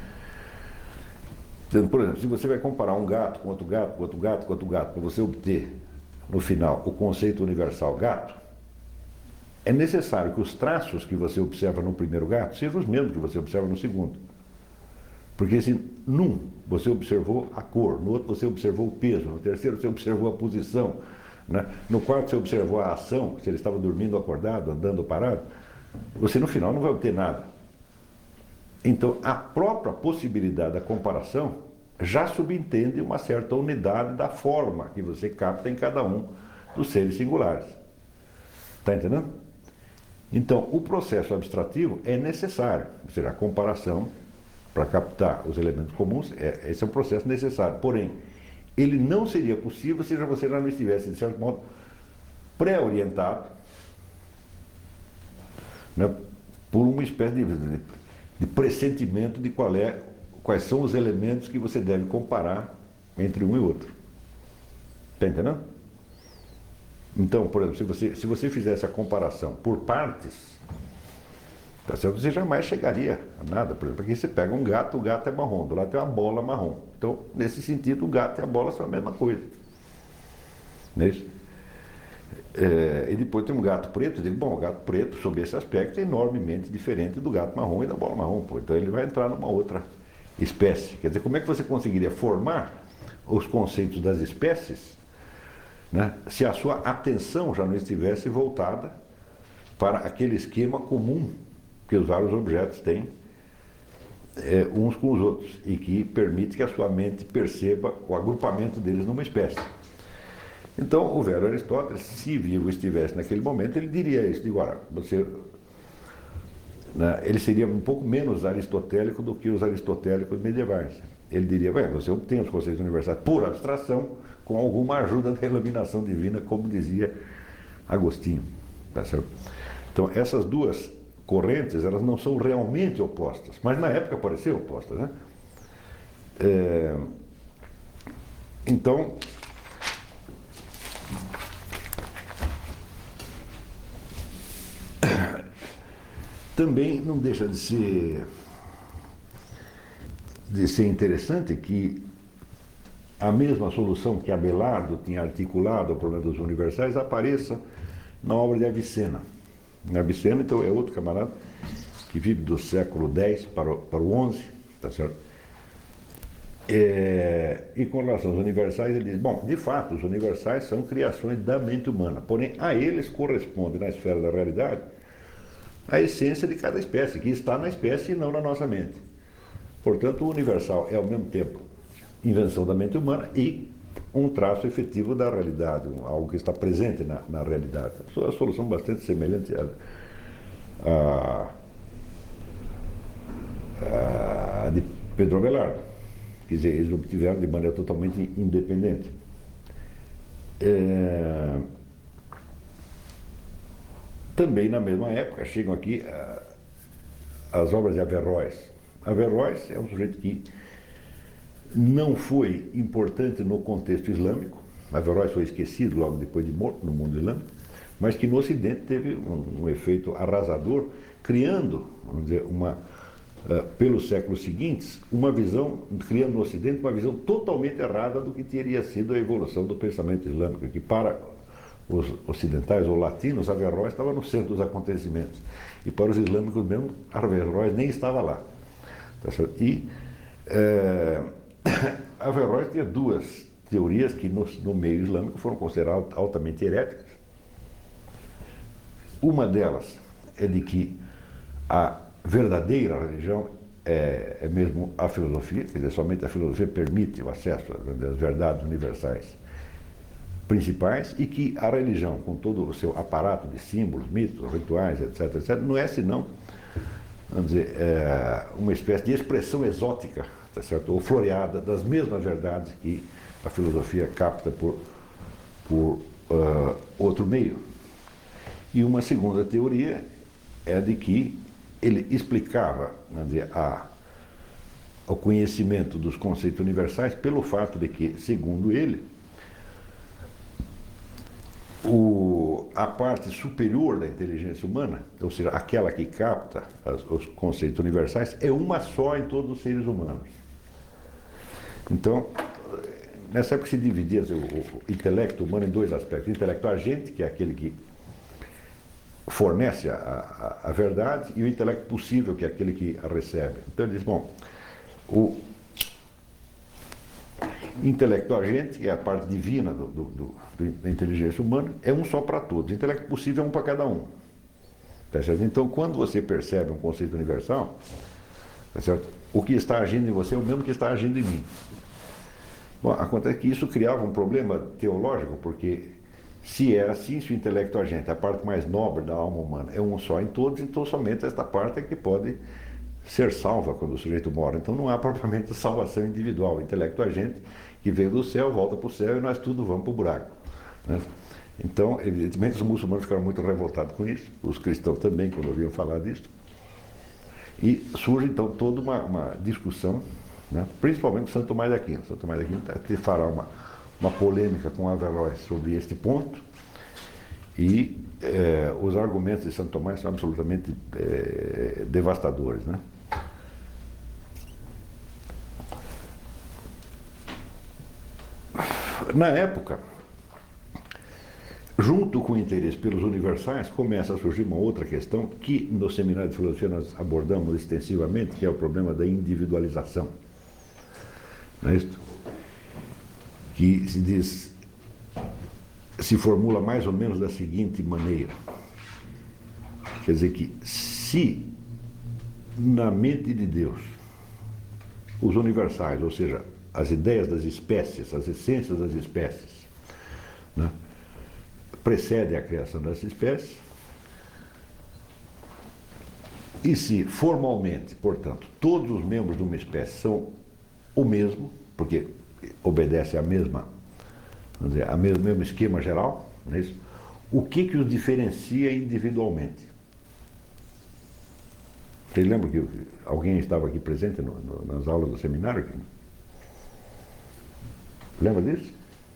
Por exemplo, se você vai comparar um gato com outro gato, com outro gato, com outro gato, para você obter, no final, o conceito universal gato, é necessário que os traços que você observa no primeiro gato sejam os mesmos que você observa no segundo. Porque se num você observou a cor, no outro você observou o peso, no terceiro você observou a posição, né? No quarto você observou a ação, se ele estava dormindo, acordado, andando ou parado, você no final não vai obter nada. Então, a própria possibilidade da comparação já subentende uma certa unidade da forma que você capta em cada um dos seres singulares. Está entendendo? Então, o processo abstrativo é necessário, ou seja, a comparação para captar os elementos comuns, é, esse é um processo necessário. Porém, ele não seria possível se você já não estivesse, de certo modo, pré-orientado, né, por uma espécie de, de de pressentimento de qual é, quais são os elementos que você deve comparar entre um e outro. Está entendendo? Então, por exemplo, se você, se você fizesse a comparação por partes, tá certo? Você jamais chegaria a nada. Por exemplo, aqui você pega um gato, o gato é marrom, do lado tem uma bola marrom. Então, nesse sentido, o gato e a bola são a mesma coisa. Não é isso? É, e depois tem um gato preto, eu digo, bom, o gato preto, sob esse aspecto, é enormemente diferente do gato marrom e da bola marrom, pô. Então ele vai entrar numa outra espécie. Quer dizer, como é que você conseguiria formar os conceitos das espécies, né, se a sua atenção já não estivesse voltada para aquele esquema comum que os vários objetos têm é, uns com os outros e que permite que a sua mente perceba o agrupamento deles numa espécie. Então, o velho Aristóteles, se vivo estivesse naquele momento, ele diria isso. Digo, olha, você, né, ele seria um pouco menos aristotélico do que os aristotélicos medievais. Ele diria, bem, você obtém os conceitos universais por abstração, com alguma ajuda da iluminação divina, como dizia Agostinho. Tá certo? Então, essas duas correntes, elas não são realmente opostas, mas na época pareciam opostas, né? É, então, também não deixa de ser, de ser interessante que a mesma solução que Abelardo tinha articulado ao problema dos universais apareça na obra de Avicena. Avicena, então, é outro camarada que vive do século dez para o, para o onze, tá certo? É, e com relação aos universais, ele diz, bom, de fato, os universais são criações da mente humana, porém a eles corresponde, na esfera da realidade, a essência de cada espécie, que está na espécie e não na nossa mente. Portanto, o universal é, ao mesmo tempo, invenção da mente humana e um traço efetivo da realidade, algo que está presente na, na realidade. É uma solução bastante semelhante à, à, à de Pedro Abelardo. Quer dizer, eles obtiveram de maneira totalmente independente. É... Também na mesma época chegam aqui ah, as obras de Averroes. Averroes é um sujeito que não foi importante no contexto islâmico. Averroes foi esquecido logo depois de morto no mundo islâmico, mas que no Ocidente teve um, um efeito arrasador, criando, vamos dizer, uma, uh, pelos séculos seguintes, uma visão, criando no Ocidente uma visão totalmente errada do que teria sido a evolução do pensamento islâmico, que para os ocidentais ou latinos, Averroes estava no centro dos acontecimentos. E para os islâmicos mesmo, Averroes nem estava lá. Tá certo? E é, Averroes tinha duas teorias que no, no meio islâmico foram consideradas altamente heréticas. Uma delas é de que a verdadeira religião é, é mesmo a filosofia, quer dizer, somente a filosofia permite o acesso às verdades universais principais, e que a religião, com todo o seu aparato de símbolos, mitos, rituais, etc, etc, não é senão, vamos dizer, é uma espécie de expressão exótica, tá certo? Ou floreada das mesmas verdades que a filosofia capta por, por uh, outro meio. E uma segunda teoria é de que ele explicava, vamos dizer, a, o conhecimento dos conceitos universais pelo fato de que, segundo ele, O, a parte superior da inteligência humana, ou seja, aquela que capta as, os conceitos universais, é uma só em todos os seres humanos. Então, nessa época se dividia o, o intelecto humano em dois aspectos. O intelecto agente, que é aquele que fornece a, a, a verdade, e o intelecto possível, que é aquele que a recebe. Então ele diz, bom, o intelecto agente, que é a parte divina do, do, do, da inteligência humana, é um só para todos. O intelecto possível é um para cada um. Tá certo? Então, quando você percebe um conceito universal, tá certo? O que está agindo em você é o mesmo que está agindo em mim. Bom, acontece que isso criava um problema teológico, porque se é assim, se o intelecto agente, a parte mais nobre da alma humana, é um só em todos, então somente esta parte é que pode ser salva quando o sujeito morre. Então não há propriamente salvação individual. O intelecto agente que veio do céu, volta para o céu e nós tudo vamos para o buraco. Né? Então, evidentemente, os muçulmanos ficaram muito revoltados com isso, os cristãos também, quando ouviam falar disso. E surge, então, toda uma, uma discussão, né? Principalmente Santo Tomás de Aquino. Santo Tomás de Aquino fará uma, uma polêmica com Averroes sobre este ponto, e eh, os argumentos de Santo Tomás são absolutamente eh, devastadores, né? Na época, junto com o interesse pelos universais, começa a surgir uma outra questão que no seminário de filosofia nós abordamos extensivamente, que é o problema da individualização. Não é isso? Que se diz, se formula mais ou menos da seguinte maneira. Quer dizer que se na mente de Deus os universais, ou seja, as ideias das espécies, as essências das espécies, né, precedem a criação dessa espécie, e se formalmente, portanto, todos os membros de uma espécie são o mesmo, porque obedece à mesma, vamos dizer, ao mesmo, mesmo esquema geral, não é isso? O que que os diferencia individualmente? Vocês lembram que alguém estava aqui presente no, no, nas aulas do seminário? Lembra disso?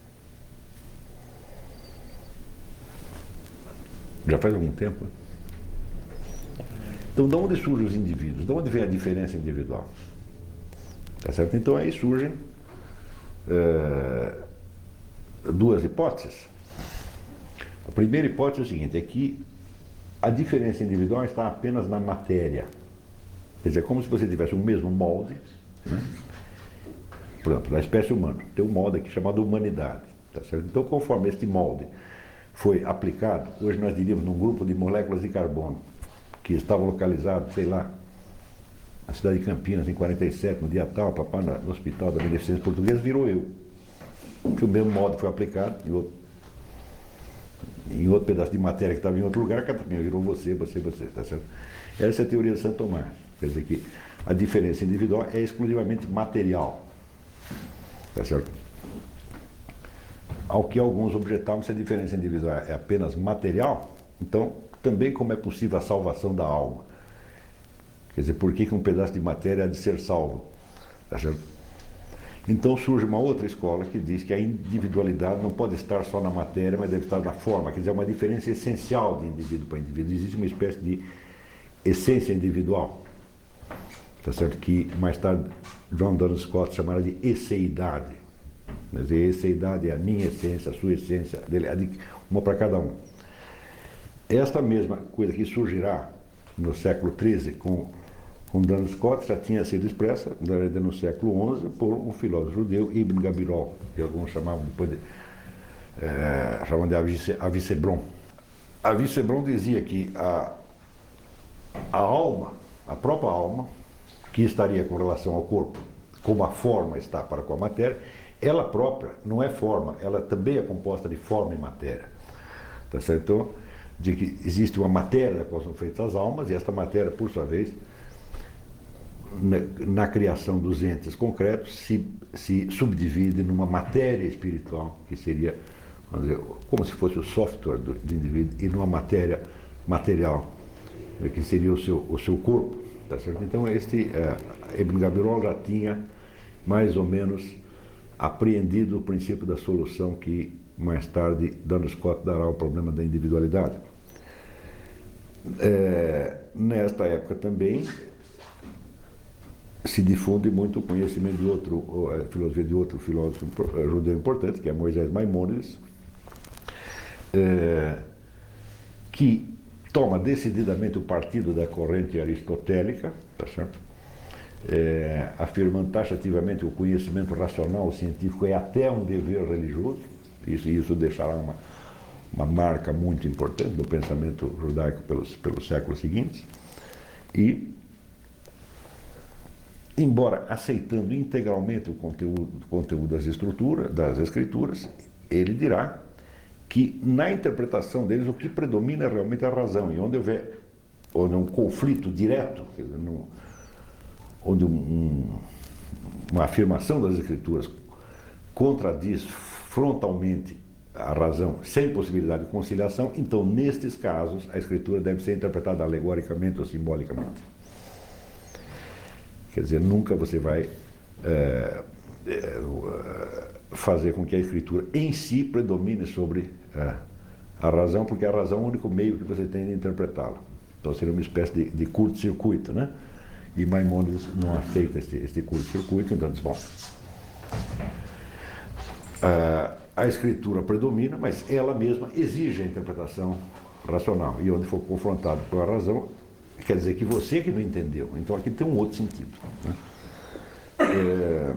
Já faz algum tempo. Então, de onde surgem os indivíduos? De onde vem a diferença individual? Tá certo? Então, aí surgem é, duas hipóteses. A primeira hipótese é o seguinte, é que a diferença individual está apenas na matéria. Quer dizer, é como se você tivesse o mesmo molde, né? Por exemplo, na espécie humana, tem um molde aqui chamado humanidade. Tá certo? Então, conforme este molde foi aplicado, hoje nós diríamos num grupo de moléculas de carbono, que estava localizado, sei lá, na cidade de Campinas, em quarenta e sete, no dia tal, papai, no Hospital da Beneficência Portuguesa, virou eu. Que o mesmo molde foi aplicado em outro, em outro pedaço de matéria que estava em outro lugar, também virou você, você, você, tá certo? Essa é a teoria de Santo Tomás. Quer dizer que a diferença individual é exclusivamente material. Tá certo? Ao que alguns objetavam, se a diferença individual é apenas material, então também como é possível a salvação da alma? Quer dizer, por que que um pedaço de matéria há de ser salvo? Tá certo? Então surge uma outra escola que diz que a individualidade não pode estar só na matéria, mas deve estar na forma. Quer dizer, é uma diferença essencial de indivíduo para indivíduo. Existe uma espécie de essência individual. Tá certo? Que mais tarde John Duns Scott chamará de esseidade. Quer dizer, a esseidade é a minha essência, a sua essência, dele, uma para cada um. Esta mesma coisa que surgirá no século treze com, com Duns Scott já tinha sido expressa no século onze por um filósofo judeu, Ibn Gabirol, que alguns chamavam depois de, é, chamavam de Avicebron. Avicebron dizia que a, a alma, a própria alma, que estaria com relação ao corpo, como a forma está para com a matéria, ela própria não é forma, ela também é composta de forma e matéria. Tá certo? Então, de que existe uma matéria da qual são feitas as almas, e esta matéria, por sua vez, na, na criação dos entes concretos, se, se subdivide numa matéria espiritual, que seria, vamos dizer, como se fosse o software do, do indivíduo, e numa matéria material, que seria o seu, o seu corpo. Tá certo? Então, este uh, Ibn Gabirol já tinha mais ou menos apreendido o princípio da solução que mais tarde Duns Scott dará ao problema da individualidade. É, nesta época também se difunde muito o conhecimento de outro, a filosofia de outro filósofo judeu importante, que é Moisés Maimônides, é, que toma decididamente o partido da corrente aristotélica, tá certo? É, afirmando taxativamente que o conhecimento racional científico é até um dever religioso. Isso, isso deixará uma, uma marca muito importante no pensamento judaico pelos, pelos séculos seguintes. E, embora aceitando integralmente o conteúdo, o conteúdo das, estruturas, das escrituras, ele dirá que na interpretação deles o que predomina é realmente a razão, e onde houver onde um conflito direto, quer dizer, no, onde um, um, uma afirmação das escrituras contradiz frontalmente a razão, sem possibilidade de conciliação, então, nestes casos, a escritura deve ser interpretada alegoricamente ou simbolicamente. Quer dizer, nunca você vai é, é, fazer com que a escritura em si predomine sobre é, a razão, porque a razão é o único meio que você tem de interpretá-la. Então, seria uma espécie de, de curto-circuito, né? E Maimônides não aceita este, este curto-circuito, então diz, bom, Uh, a escritura predomina, mas ela mesma exige a interpretação racional. E onde for confrontado com a razão, quer dizer que você que não entendeu. Então aqui tem um outro sentido, né? É...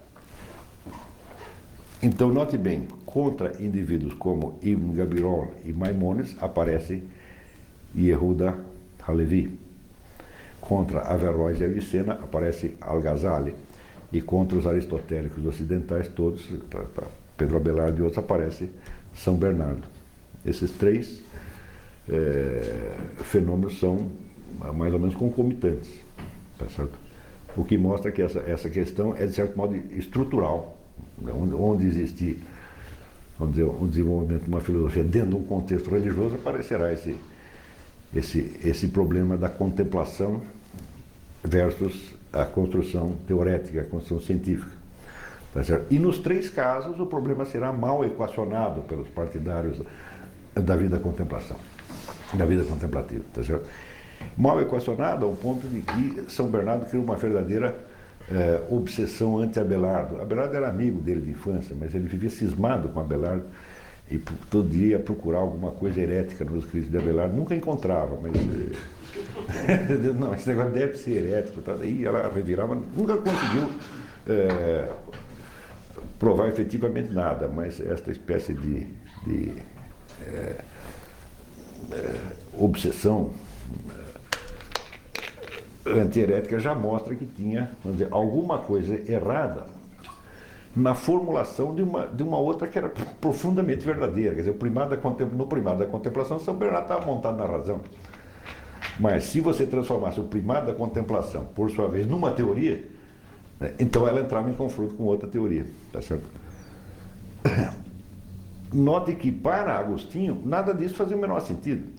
Então note bem, contra indivíduos como Ibn Gabirol e Maimonides aparece Yehuda Halevi. Contra Averroes e Avicena aparece Al-Ghazali. E contra os aristotélicos ocidentais todos, Pedro Abelardo e outros, aparece São Bernardo. Esses três é, fenômenos são mais ou menos concomitantes, tá certo? O que mostra que essa, essa questão é, de certo modo, estrutural. Onde, onde existir, vamos dizer, um desenvolvimento de uma filosofia dentro de um contexto religioso, aparecerá esse, esse, esse problema da contemplação versus a construção teorética, a construção científica. Tá certo? E nos três casos o problema será mal equacionado pelos partidários da vida contemplação, da vida contemplativa. Tá certo? Mal equacionado ao ponto de que São Bernardo criou uma verdadeira É, obsessão anti-Abelardo. Abelardo era amigo dele de infância, mas ele vivia cismado com Abelardo e todo dia ia procurar alguma coisa herética nos escritos de Abelardo. Nunca encontrava, mas não, esse negócio deve ser herético. Tá? E ela revirava, nunca conseguiu é, provar efetivamente nada, mas esta espécie de, de é, é, obsessão anti-herética já mostra que tinha, vamos dizer, alguma coisa errada na formulação de uma, de uma outra que era profundamente verdadeira. Quer dizer, o primado da contem- no primado da contemplação, São Bernardo estava montado na razão. Mas se você transformasse o primado da contemplação, por sua vez, numa teoria, né, então ela entrava em confronto com outra teoria. Tá certo? Note que, para Agostinho, nada disso fazia o menor sentido.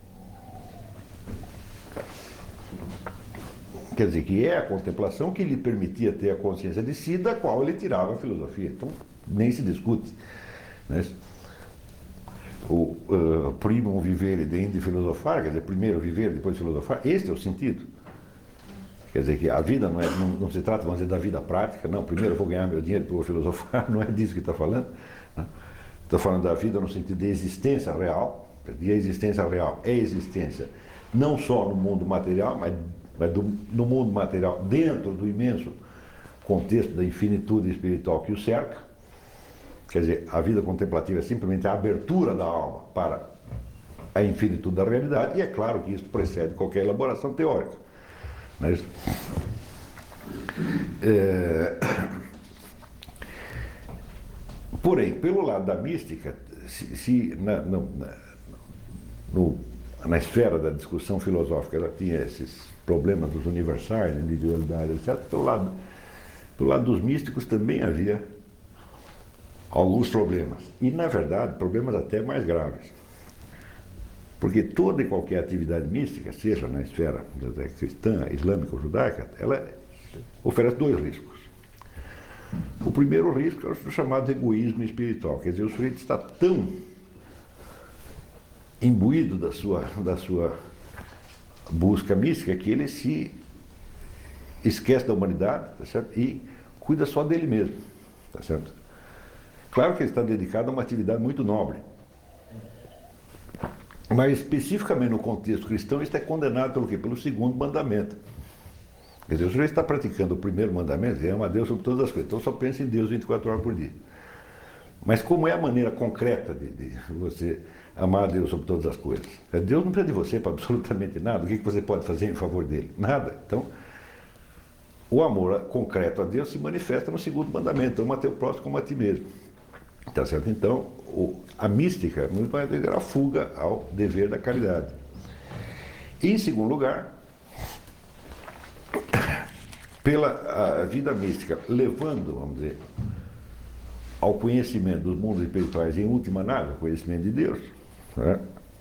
Quer dizer, que é a contemplação que lhe permitia ter a consciência de si, da qual ele tirava a filosofia. Então, nem se discute. Né? O uh, primum vivere deinde filosofar, quer dizer, primeiro viver, depois filosofar, esse é o sentido. Quer dizer, que a vida não, é, não, não se trata, vamos dizer, da vida prática, não, primeiro eu vou ganhar meu dinheiro, depois vou filosofar, não é disso que está falando. Né? Estou falando da vida no sentido de existência real, e a existência real é existência não só no mundo material, mas mas do, no mundo material, dentro do imenso contexto da infinitude espiritual que o cerca. Quer dizer, a vida contemplativa é simplesmente a abertura da alma para a infinitude da realidade, e é claro que isso precede qualquer elaboração teórica. Mas, é, porém, pelo lado da mística, se, se na, na, no, na esfera da discussão filosófica ela tinha esses problemas dos universais, individualidade, etcétera. Do lado, do lado dos místicos também havia alguns problemas. E, na verdade, problemas até mais graves. Porque toda e qualquer atividade mística, seja na esfera cristã, islâmica ou judaica, ela oferece dois riscos. O primeiro risco é o chamado egoísmo espiritual. Quer dizer, o sujeito está tão imbuído da sua, da sua busca mística que ele se esquece da humanidade, tá certo? E cuida só dele mesmo, tá certo? Claro que ele está dedicado a uma atividade muito nobre, mas especificamente no contexto cristão isso é condenado pelo quê? Pelo segundo mandamento. Quer dizer, o sujeito está praticando o primeiro mandamento, ele ama a Deus sobre todas as coisas, então só pensa em Deus vinte e quatro horas por dia. Mas como é a maneira concreta de, de você amar a Deus sobre todas as coisas? Deus não precisa de você para absolutamente nada. O que você pode fazer em favor dele? Nada. Então, o amor concreto a Deus se manifesta no segundo mandamento: ama teu próximo como a ti mesmo. Tá certo? Então, o, a mística muito mais era a fuga ao dever da caridade. E, em segundo lugar, pela a vida mística, levando, vamos dizer, ao conhecimento dos mundos espirituais, em última análise, ao conhecimento de Deus, né?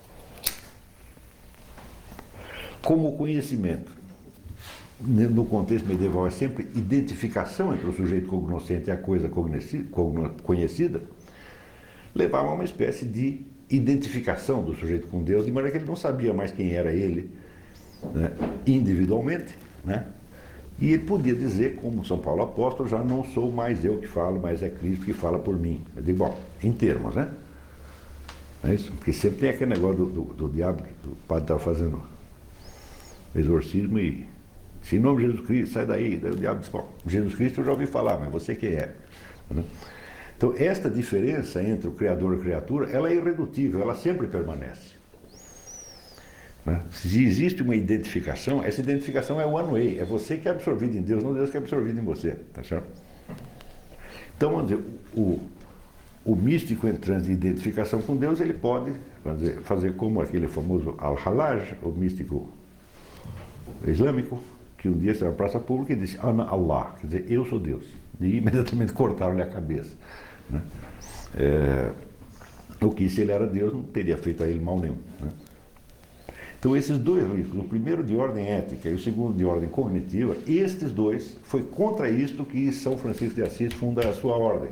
Como o conhecimento, no contexto medieval, é sempre identificação entre o sujeito cognoscente e a coisa conhecida, levava a uma espécie de identificação do sujeito com Deus, de maneira que ele não sabia mais quem era ele, né, individualmente, né, E ele podia dizer, como São Paulo apóstolo, já não sou mais eu que falo, mas é Cristo que fala por mim. Eu digo, bom, em termos, né? É isso? Porque sempre tem aquele negócio do, do, do diabo, que o padre estava fazendo exorcismo e, se em nome de Jesus Cristo, sai daí. Daí o diabo diz, bom, Jesus Cristo eu já ouvi falar, mas você quem é? Né? Então, esta diferença entre o Criador e a criatura, ela é irredutível, ela sempre permanece. Né? Se existe uma identificação, essa identificação é one way, é você que é absorvido em Deus, não Deus que é absorvido em você, tá certo? Então, vamos dizer, o, o místico entrando em identificação com Deus, ele pode vamos dizer, fazer como aquele famoso Al-Halaj, o místico islâmico, que um dia estava na praça pública e disse, Ana Allah, quer dizer, eu sou Deus. E imediatamente cortaram-lhe a cabeça. Né? É, o que, se ele era Deus, não teria feito a ele mal nenhum. Né? Então, esses dois livros, o primeiro de ordem ética e o segundo de ordem cognitiva, estes dois, foi contra isto que São Francisco de Assis funda a sua ordem.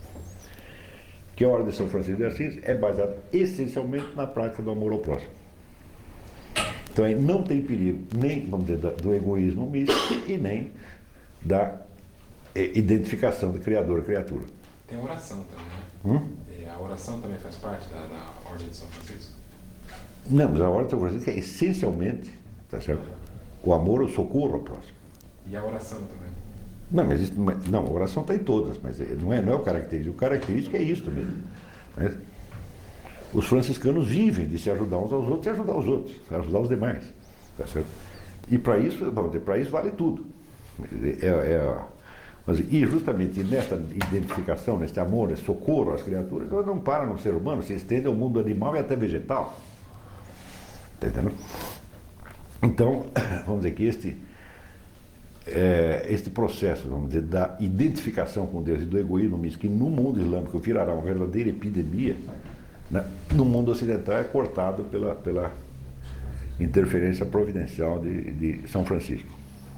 Que a ordem de São Francisco de Assis é baseada essencialmente na prática do amor ao próximo. Então, aí não tem perigo nem, vamos dizer, do egoísmo místico e nem da identificação de criador e criatura. Tem a oração também, né? Hum? E a oração também faz parte da, da ordem de São Francisco? Não, mas a ordem de São Francisco é essencialmente, tá certo? O amor, o socorro ao próximo. E a oração também? Não, mas isso não, é, não, a oração está em todas, mas não é, não é o característico. O característico é isso mesmo. Né? Os franciscanos vivem de se ajudar uns aos outros e ajudar os outros, ajudar os demais. Tá certo? E para isso, para isso vale tudo. É, é, mas, e justamente nessa identificação, nesse amor, nesse socorro às criaturas, ela não para no ser humano, se estende ao mundo animal e até vegetal. Está entendendo? Então, vamos dizer que este, é, este processo, vamos dizer, da identificação com Deus e do egoísmo místico, que no mundo islâmico virará uma verdadeira epidemia, né, no mundo ocidental é cortado pela, pela interferência providencial de, de São Francisco.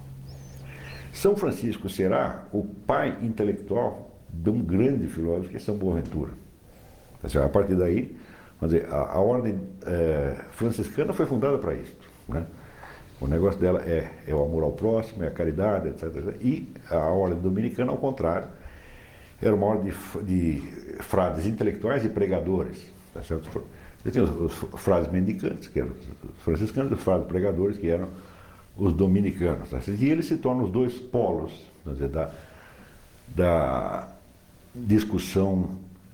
São Francisco será o pai intelectual de um grande filósofo que é São Boaventura. A partir daí, vamos dizer, a, a ordem é, franciscana foi fundada para isso. Né? O negócio dela é, é o amor ao próximo, é a caridade, etcétera, etcétera. E a ordem dominicana, ao contrário, era uma ordem de, de frades intelectuais e pregadores. Tá certo? Você tinha os, os frades mendicantes, que eram os franciscanos, e os frades pregadores, que eram os dominicanos. Tá certo? E eles se tornam os dois polos, vamos dizer, da, da discussão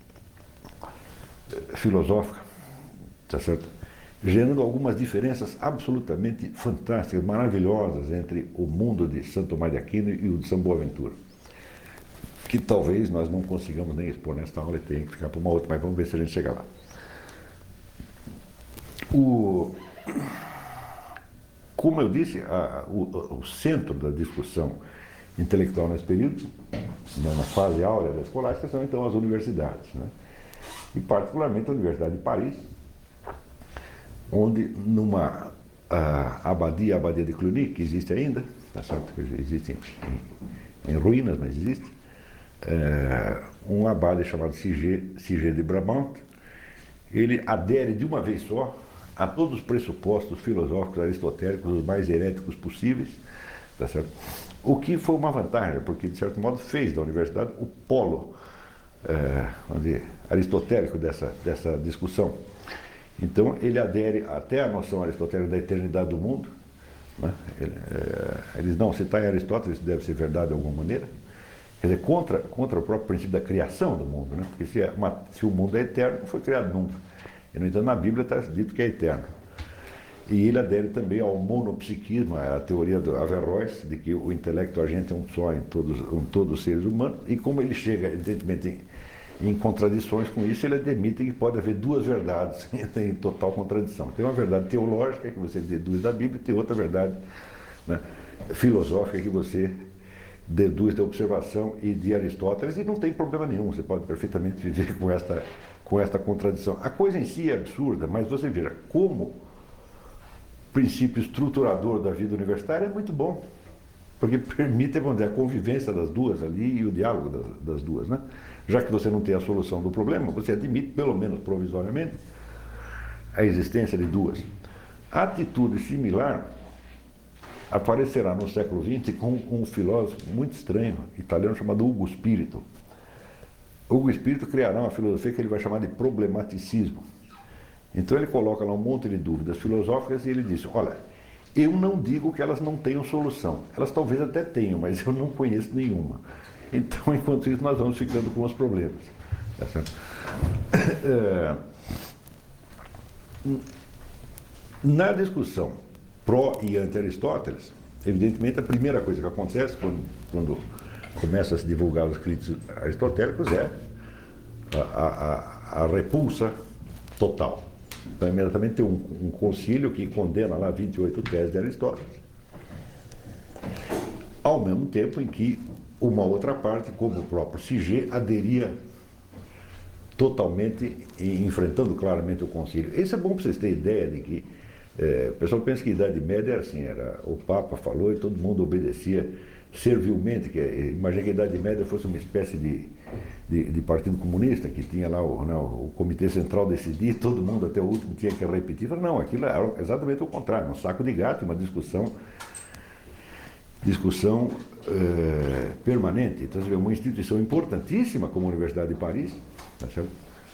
filosófica, tá certo? Gerando algumas diferenças absolutamente fantásticas, maravilhosas entre o mundo de Santo Tomás de Aquino e o de São Boaventura, que talvez nós não consigamos nem expor nesta aula e tenha que ficar para uma outra, mas vamos ver se a gente chega lá. O, como eu disse, a, o, o centro da discussão intelectual nesse período, na fase áurea da escolástica, são então as universidades, né? E particularmente a Universidade de Paris, onde numa a, abadia, a abadia de Cluny, que existe ainda, tá certo? Existe em, em ruínas, mas existe, é, um abade chamado Sigé, Sigé de Brabant, ele adere de uma vez só a todos os pressupostos filosóficos aristotélicos, os mais heréticos possíveis, tá certo? O que foi uma vantagem, porque de certo modo fez da universidade o polo é, vamos dizer, aristotélico dessa, dessa discussão. Então ele adere até a noção aristotélica da eternidade do mundo, né? Ele, é, eles não, se está em Aristóteles, isso deve ser verdade de alguma maneira, quer dizer, contra, contra o próprio princípio da criação do mundo, né? Porque se, é uma, se o mundo é eterno, não foi criado nunca. E, no entanto, na Bíblia está dito que é eterno. E ele adere também ao monopsiquismo, a teoria do Averroes, de que o intelecto agente é um só em todos, em todos os seres humanos, e como ele chega, evidentemente, em, em contradições com isso, ele admite que pode haver duas verdades em total contradição. Tem uma verdade teológica que você deduz da Bíblia, e tem outra verdade, né, filosófica que você deduz da observação e de Aristóteles, e não tem problema nenhum, você pode perfeitamente viver com esta, com esta contradição. A coisa em si é absurda, mas você veja, como princípio estruturador da vida universitária é muito bom, porque permite, vamos dizer, a convivência das duas ali e o diálogo das, das duas, né? Já que você não tem a solução do problema, você admite, pelo menos provisoriamente, a existência de duas. A atitude similar aparecerá no século vinte com um filósofo muito estranho, italiano, chamado Ugo Spirito. Ugo Spirito criará uma filosofia que ele vai chamar de problematicismo. Então ele coloca lá um monte de dúvidas filosóficas e ele diz, olha, eu não digo que elas não tenham solução. Elas talvez até tenham, mas eu não conheço nenhuma. Então, enquanto isso, nós vamos ficando com os problemas. Tá certo? É, na discussão pró e anti-Aristóteles, evidentemente a primeira coisa que acontece quando, quando começa a se divulgar os críticos aristotélicos é a, a, a repulsa total. Então, imediatamente tem um, um concílio que condena lá vinte e oito teses de Aristóteles, ao mesmo tempo em que uma outra parte, como o próprio Sige, aderia totalmente, e enfrentando claramente o concílio. Isso é bom para vocês terem ideia de que é, o pessoal pensa que a Idade Média era assim, era, o Papa falou e todo mundo obedecia servilmente, que imagina que a Idade Média fosse uma espécie de, de, de partido comunista, que tinha lá o, não, o Comitê Central decidir, todo mundo até o último tinha que repetir. Não, aquilo era exatamente o contrário, um saco de gato, uma discussão, discussão é, permanente. Então, você vê uma instituição importantíssima como a Universidade de Paris, tá certo?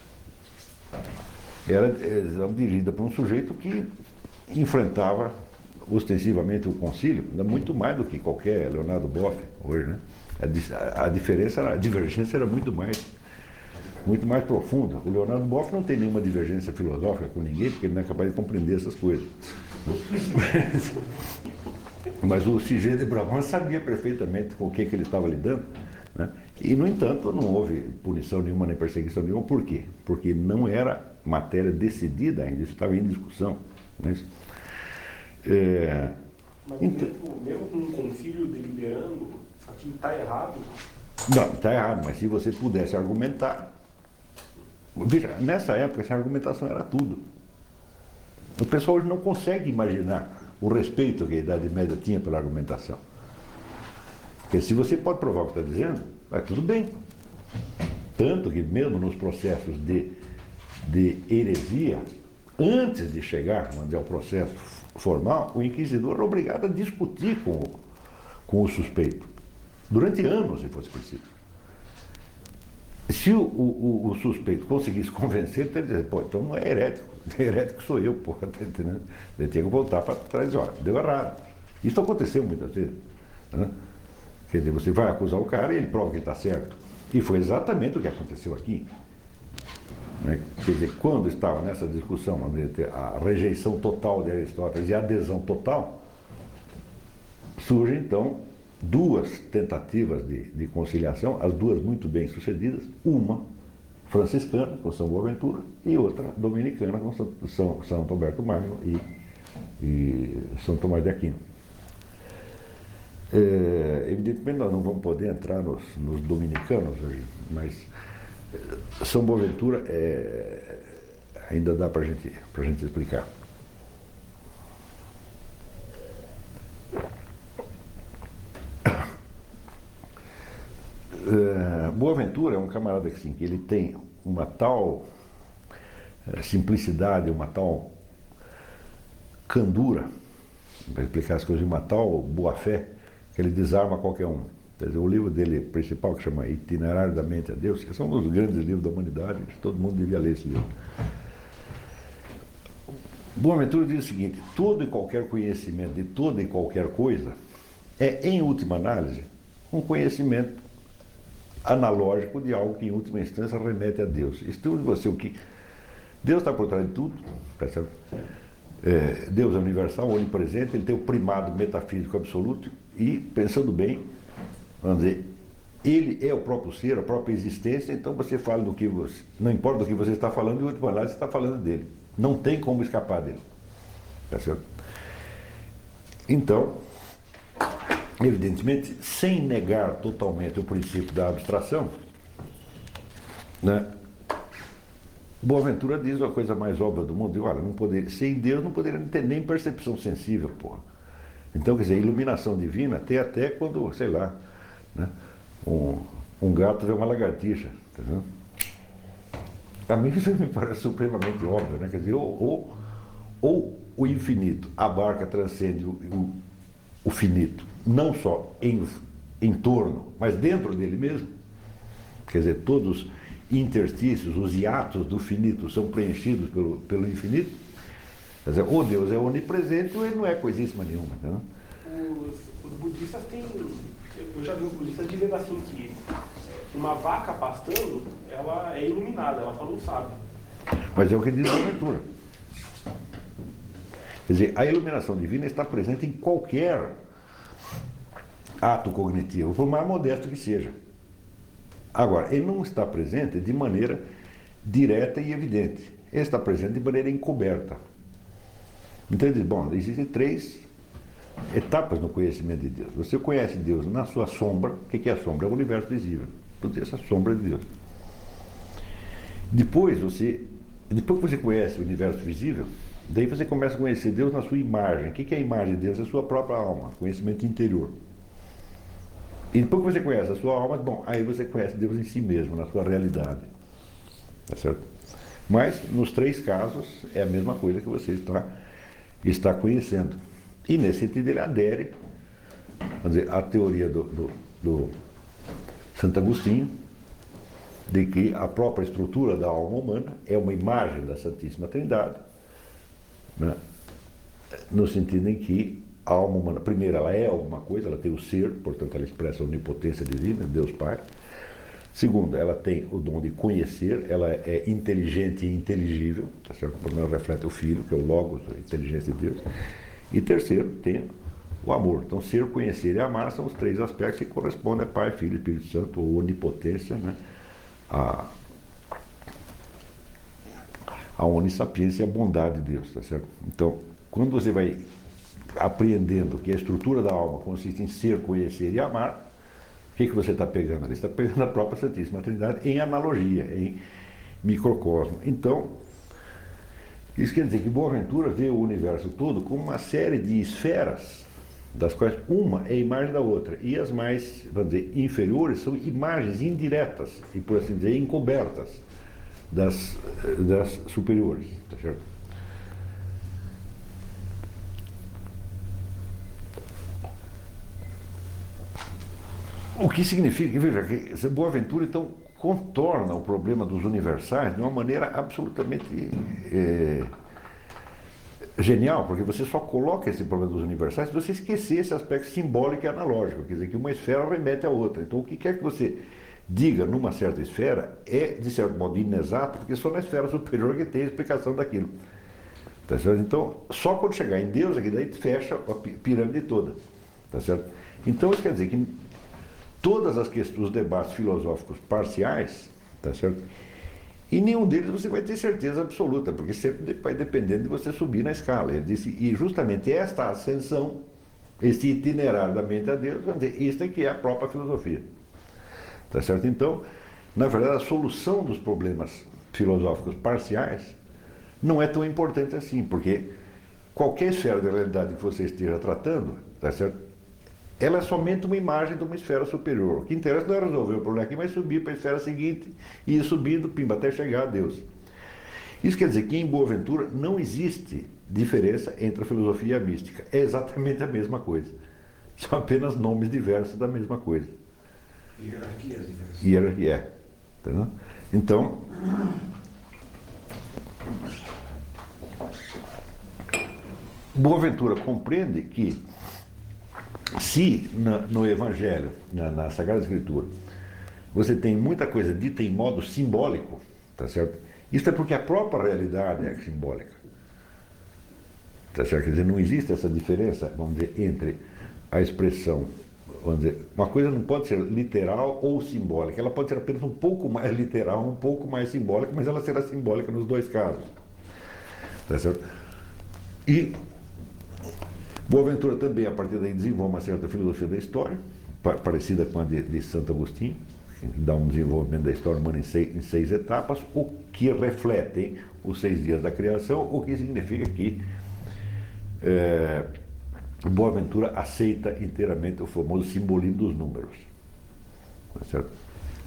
Era, era dirigida por um sujeito que enfrentava ostensivamente o concílio, muito mais do que qualquer Leonardo Boff hoje, né? A, a diferença, a divergência era muito mais, muito mais profunda. O Leonardo Boff não tem nenhuma divergência filosófica com ninguém, porque ele não é capaz de compreender essas coisas. Mas o Sige de Brabant sabia perfeitamente com o que, que ele estava lidando, né? E, no entanto, não houve punição nenhuma nem perseguição nenhuma. Por quê? Porque não era matéria decidida ainda, isso estava em discussão. Né? É, Mas então, mesmo, mesmo com um concílio deliberando, aquilo está errado? não, está errado, mas se você pudesse argumentar... Veja, nessa época, essa argumentação era tudo. O pessoal hoje não consegue imaginar o respeito que a Idade Média tinha pela argumentação. Porque se você pode provar o que está dizendo, vai tudo bem. Tanto que mesmo nos processos de, de heresia, antes de chegar vamos dizer, ao processo formal, o inquisidor era obrigado a discutir com o, com o suspeito, durante anos, se fosse preciso. Se o, o, o suspeito conseguisse convencer, ele teria que dizer, pô, então não é herético, herético sou eu, porra, tá entendendo? Ele tinha que voltar para trás e olha, deu errado. Isso aconteceu muitas vezes. Né? Quer dizer, você vai acusar o cara e ele prova que ele está certo. E foi exatamente o que aconteceu aqui. Né? Quer dizer, quando estava nessa discussão, a rejeição total de Aristóteles e a adesão total, surgem então duas tentativas de, de conciliação, as duas muito bem sucedidas, uma franciscana, com São Boaventura, e outra dominicana, com São, São, São Alberto Magno e, e São Tomás de Aquino. É, evidentemente nós não vamos poder entrar nos, nos dominicanos hoje, mas São Boaventura é, ainda dá para gente, a gente explicar. É, Boaventura é um camarada que, assim, que ele tem uma tal é, simplicidade, uma tal candura, para explicar as coisas, uma tal boa-fé, que ele desarma qualquer um. Quer dizer, o livro dele principal, que chama Itinerário da Mente a Deus, que são um dos grandes livros da humanidade, todo mundo devia ler esse livro. Boaventura diz o seguinte: todo e qualquer conhecimento de toda e qualquer coisa é, em última análise, um conhecimento analógico de algo que, em última instância, remete a Deus. Isso de você o que Deus está por trás de tudo, percebe? É, Deus é universal, onipresente, ele tem o primado metafísico absoluto e, pensando bem, vamos dizer, ele é o próprio ser, a própria existência, então você fala do que você, não importa do que você está falando, em última análise você está falando dele. Não tem como escapar dele. Tá certo? Então, evidentemente, sem negar totalmente o princípio da abstração, né? Boaventura diz a coisa mais óbvia do mundo, diz, olha, não poder, sem Deus não poderia ter nem percepção sensível, porra. Então, quer dizer, iluminação divina tem até quando, sei lá, né, um, um gato vê uma lagartixa, entendeu? A mim isso me parece supremamente óbvio, né? Quer dizer, ou, ou, ou o infinito abarca, transcende o, o, o finito, não só em, em torno, mas dentro dele mesmo. Quer dizer, todos os interstícios, os hiatos do finito são preenchidos pelo, pelo infinito. Quer dizer, ou Deus é onipresente ou ele não é coisíssima nenhuma. Né? Os, os budistas têm. Eu já vi os budistas dizendo assim que uma vaca pastando, ela é iluminada, ela só não sabe. Mas é o que diz a Aventura. Quer dizer, a iluminação divina está presente em qualquer ato cognitivo, por mais modesto que seja. Agora, ele não está presente de maneira direta e evidente. Ele está presente de maneira encoberta. Então ele diz, bom, existem três etapas no conhecimento de Deus. Você conhece Deus na sua sombra. O que é a sombra? É o universo visível. Tudo essa sombra de Deus. Depois você, depois que você conhece o universo visível, daí você começa a conhecer Deus na sua imagem. O que é a imagem de Deus? É a sua própria alma, conhecimento interior. E depois que você conhece a sua alma, bom, aí você conhece Deus em si mesmo, na sua realidade. Tá certo? Mas, nos três casos, é a mesma coisa que você está, está conhecendo. E, nesse sentido, ele adere, vamos dizer, à teoria do, do, do Santo Agostinho, de que a própria estrutura da alma humana é uma imagem da Santíssima Trindade, né? No sentido em que a alma humana, primeiro, ela é alguma coisa, ela tem o ser, portanto, ela expressa a onipotência divina, Deus Pai. Segundo, ela tem o dom de conhecer, ela é inteligente e inteligível, tá certo? Porque ela reflete o Filho, que é o Logos, a inteligência de Deus. E terceiro, tem o amor. Então, ser, conhecer e amar são os três aspectos que correspondem a Pai, Filho e Espírito Santo, ou onipotência, né? A, a onissapiência e a bondade de Deus, tá certo? Então, quando você vai apreendendo que a estrutura da alma consiste em ser, conhecer e amar, o que, que você está pegando ali? Você está pegando a própria Santíssima Trindade em analogia, em microcosmo. Então, isso quer dizer que Boaventura vê o universo todo como uma série de esferas, das quais uma é a imagem da outra, e as mais, vamos dizer, inferiores são imagens indiretas, e por assim dizer, encobertas das, das superiores, tá certo? O que significa que, veja, que Boaventura, então, contorna o problema dos universais de uma maneira absolutamente é, genial, porque você só coloca esse problema dos universais se você esquecer esse aspecto simbólico e analógico, quer dizer, que uma esfera remete à outra. Então, o que quer que você diga numa certa esfera é, de certo modo, inexato, porque só na esfera superior que tem a explicação daquilo. Tá certo? Então, só quando chegar em Deus, é que daí fecha a pirâmide toda. Tá certo? Então, isso quer dizer que todas as questões, os debates filosóficos parciais, tá certo? E nenhum deles você vai ter certeza absoluta, porque sempre vai dependendo de você subir na escala. Ele disse, e justamente esta ascensão, esse itinerário da mente a Deus, vamos dizer, isso é que é a própria filosofia. Tá certo? Então, na verdade, a solução dos problemas filosóficos parciais não é tão importante assim, porque qualquer esfera da realidade que você esteja tratando, tá certo? Ela é somente uma imagem de uma esfera superior. O que interessa não é resolver o problema aqui, mas subir para a esfera seguinte e ir subindo, pimba, até chegar a Deus. Isso quer dizer que em Boaventura não existe diferença entre a filosofia e a mística. É exatamente a mesma coisa. São apenas nomes diversos da mesma coisa. Hierarquias diversas. Hierarquia, é. Entendeu? Então, Boaventura compreende que se na, no Evangelho, na, na Sagrada Escritura, você tem muita coisa dita em modo simbólico, tá certo? Isso é porque a própria realidade é simbólica. Tá certo? Quer dizer, não existe essa diferença, vamos dizer, entre a expressão, vamos dizer, uma coisa não pode ser literal ou simbólica, ela pode ser apenas um pouco mais literal, um pouco mais simbólica, mas ela será simbólica nos dois casos. Tá certo? E Boaventura também, a partir daí, desenvolve uma certa filosofia da história, parecida com a de, de Santo Agostinho, que dá um desenvolvimento da história humana em seis, em seis etapas, o que refletem os seis dias da criação, o que significa que é, Boaventura aceita inteiramente o famoso simbolismo dos números. Tá certo?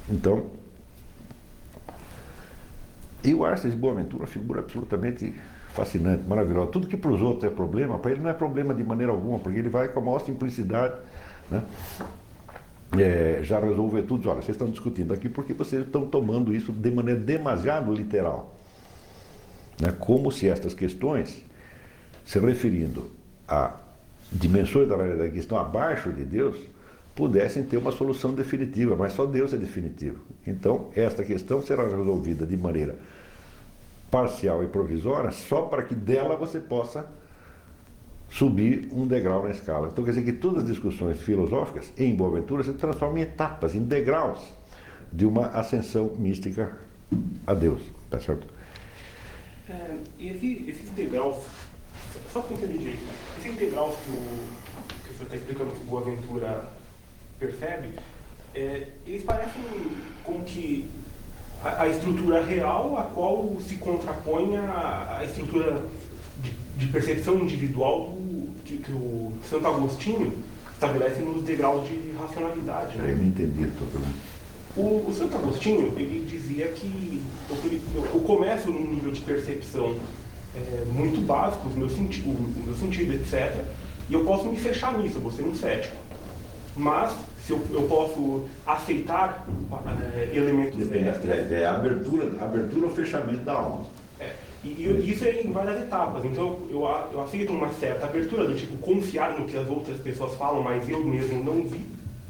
Então, eu acho esse Boaventura uma figura absolutamente fascinante, maravilhosa. Tudo que para os outros é problema, para ele não é problema de maneira alguma, porque ele vai com a maior simplicidade, né? É, já resolver tudo. Olha, vocês estão discutindo aqui porque vocês estão tomando isso de maneira demasiado literal, né? Como se estas questões, se referindo a dimensões da realidade que estão abaixo de Deus, pudessem ter uma solução definitiva, mas só Deus é definitivo. Então, esta questão será resolvida de maneira parcial e provisória, só para que dela você possa subir um degrau na escala. Então, quer dizer que todas as discussões filosóficas, em Boaventura, se transformam em etapas, em degraus de uma ascensão mística a Deus. Tá certo? É, e esse, esses degraus, só para entender direito, esses degraus que o, que o senhor está explicando que o Boaventura percebe, é, eles parecem como que a, a estrutura real a qual se contrapõe a, a estrutura de, de percepção individual do, que, que o Santo Agostinho estabelece nos degraus de racionalidade. Né? Eu não entendi totalmente. O, o Santo Agostinho, ele dizia que eu, eu começo num nível de percepção é, muito básico, o meu, senti o, o meu sentido, etcétera, e eu posso me fechar nisso, eu vou ser um cético. Mas, se eu, eu posso aceitar é, elementos extras... É, é a abertura, abertura ou fechamento da alma. É, e, e isso é em várias etapas. Então, eu, eu aceito uma certa abertura, do tipo, confiar no que as outras pessoas falam, mas eu mesmo não vi.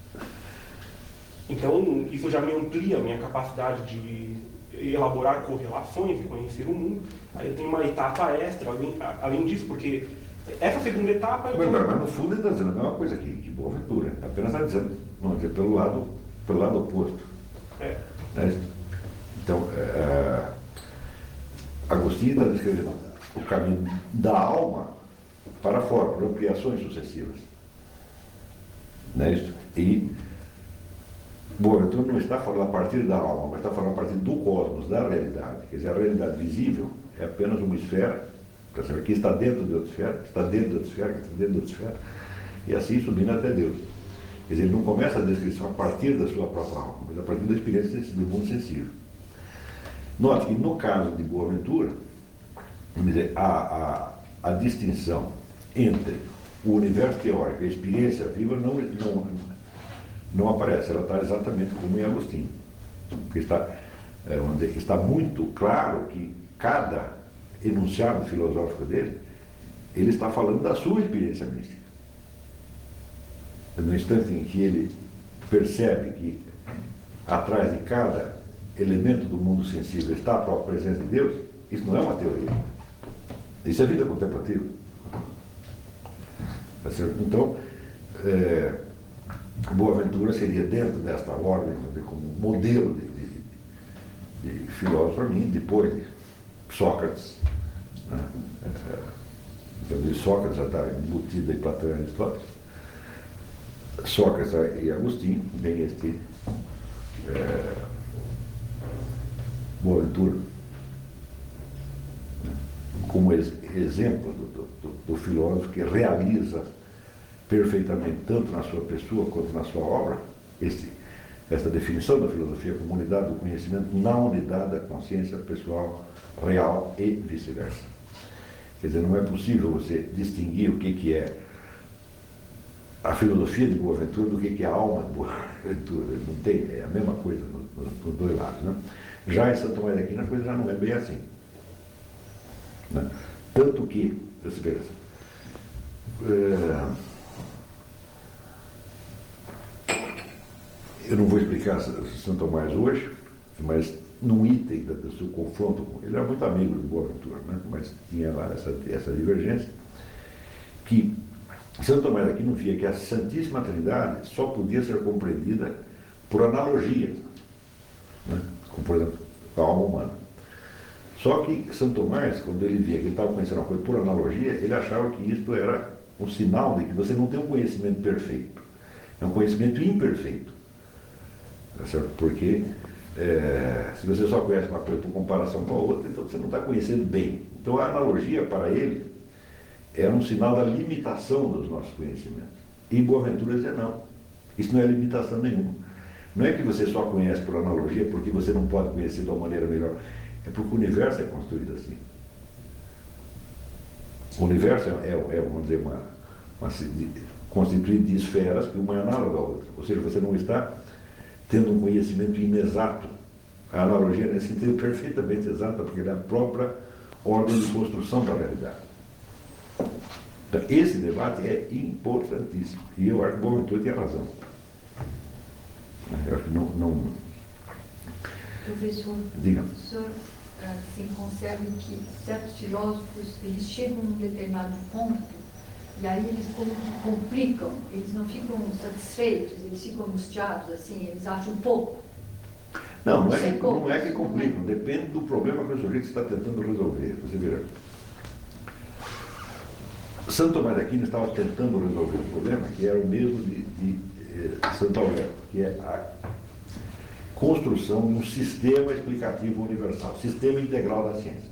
Então, isso já me amplia a minha capacidade de elaborar correlações e conhecer o mundo. Aí eu tenho uma etapa extra, além, além disso, porque essa segunda etapa... Eu Mas, tenho... mas no fundo ele está dizendo a mesma coisa que, que Boaventura. Apenas está dizendo, vamos dizer, pelo lado, pelo lado oposto. É. Né? Então, é, Agostinho está descrevendo o caminho da alma para fora, por ampliações sucessivas. Não é isso? E Boaventura não está falando a partir da alma, mas está falando a partir do cosmos, da realidade. Quer dizer, a realidade visível é apenas uma esfera, que está dentro de outra esfera, que está dentro de outra esfera, que está dentro de outra esfera, e assim subindo até Deus. Quer dizer, ele não começa a descrição a partir da sua própria alma, mas a partir da experiência do mundo sensível. Note que no caso de Boaventura, vamos dizer, a, a, a distinção entre o universo teórico e a experiência viva não, não, não aparece, ela está exatamente como em Agostinho. Porque está, é, vamos dizer, está muito claro que cada enunciado filosófico dele, ele está falando da sua experiência mística. No instante em que ele percebe que atrás de cada elemento do mundo sensível está a própria presença de Deus, isso não é uma teoria. Isso é vida contemplativa. Tá certo? Então, é, Boaventura seria dentro desta ordem, como modelo de, de, de filósofo para mim, depois de Sócrates. Né? Então, de Sócrates já está embutido em Platão e Aristóteles. Sócrates e Agostinho, vem este é, Boaventura, né? Como exemplo do, do, do filósofo que realiza perfeitamente, tanto na sua pessoa quanto na sua obra, esse, essa definição da filosofia como unidade do conhecimento na unidade da consciência pessoal real e vice-versa. Quer dizer, não é possível você distinguir o que, que é a filosofia de Boaventura do que, que é a alma de Boaventura. Não tem, é a mesma coisa nos, nos dois lados. Né? Já em Santo Tomás de Aquino a coisa já não é bem assim. Né? Tanto que, você vê, é, eu não vou explicar Santo Tomás hoje, mas num item do seu confronto com ele, era muito amigo de Boaventura, né? Mas tinha lá essa, essa divergência, que Santo Tomás de Aquino via que a Santíssima Trindade só podia ser compreendida por analogia, né? Como, por exemplo, a alma humana. Só que Santo Tomás, quando ele via que ele estava conhecendo uma coisa por analogia, ele achava que isto era um sinal de que você não tem um conhecimento perfeito, é um conhecimento imperfeito. Tá certo? Porque é, se você só conhece uma coisa por comparação com a outra, então você não está conhecendo bem. Então a analogia para ele era um sinal da limitação dos nossos conhecimentos. E Boaventura dizia não, isso não é limitação nenhuma. Não é que você só conhece por analogia porque você não pode conhecer de uma maneira melhor, é porque o universo é construído assim. O universo é, é, é vamos dizer, uma, uma, constituído de esferas que uma é análoga à outra. Ou seja, você não está tendo um conhecimento inexato. A analogia nesse sentido é perfeitamente exata, porque ela é a própria ordem de construção da realidade. Então, esse debate é importantíssimo. E eu acho que o Boaventura tem razão. Eu acho que não... não... Professor, Diga. o senhor assim, conserva que certos filósofos eles chegam num determinado ponto e aí eles como que complicam, eles não ficam satisfeitos, eles ficam angustiados, assim, eles acham pouco. Não, não é, que, não é que complicam, depende do problema que o sujeito está tentando resolver. Você verá. Santo Tomás de Aquino estava tentando resolver um problema que era o mesmo de, de eh, Santo Aurélio, que é a construção de um sistema explicativo universal, sistema integral das ciências.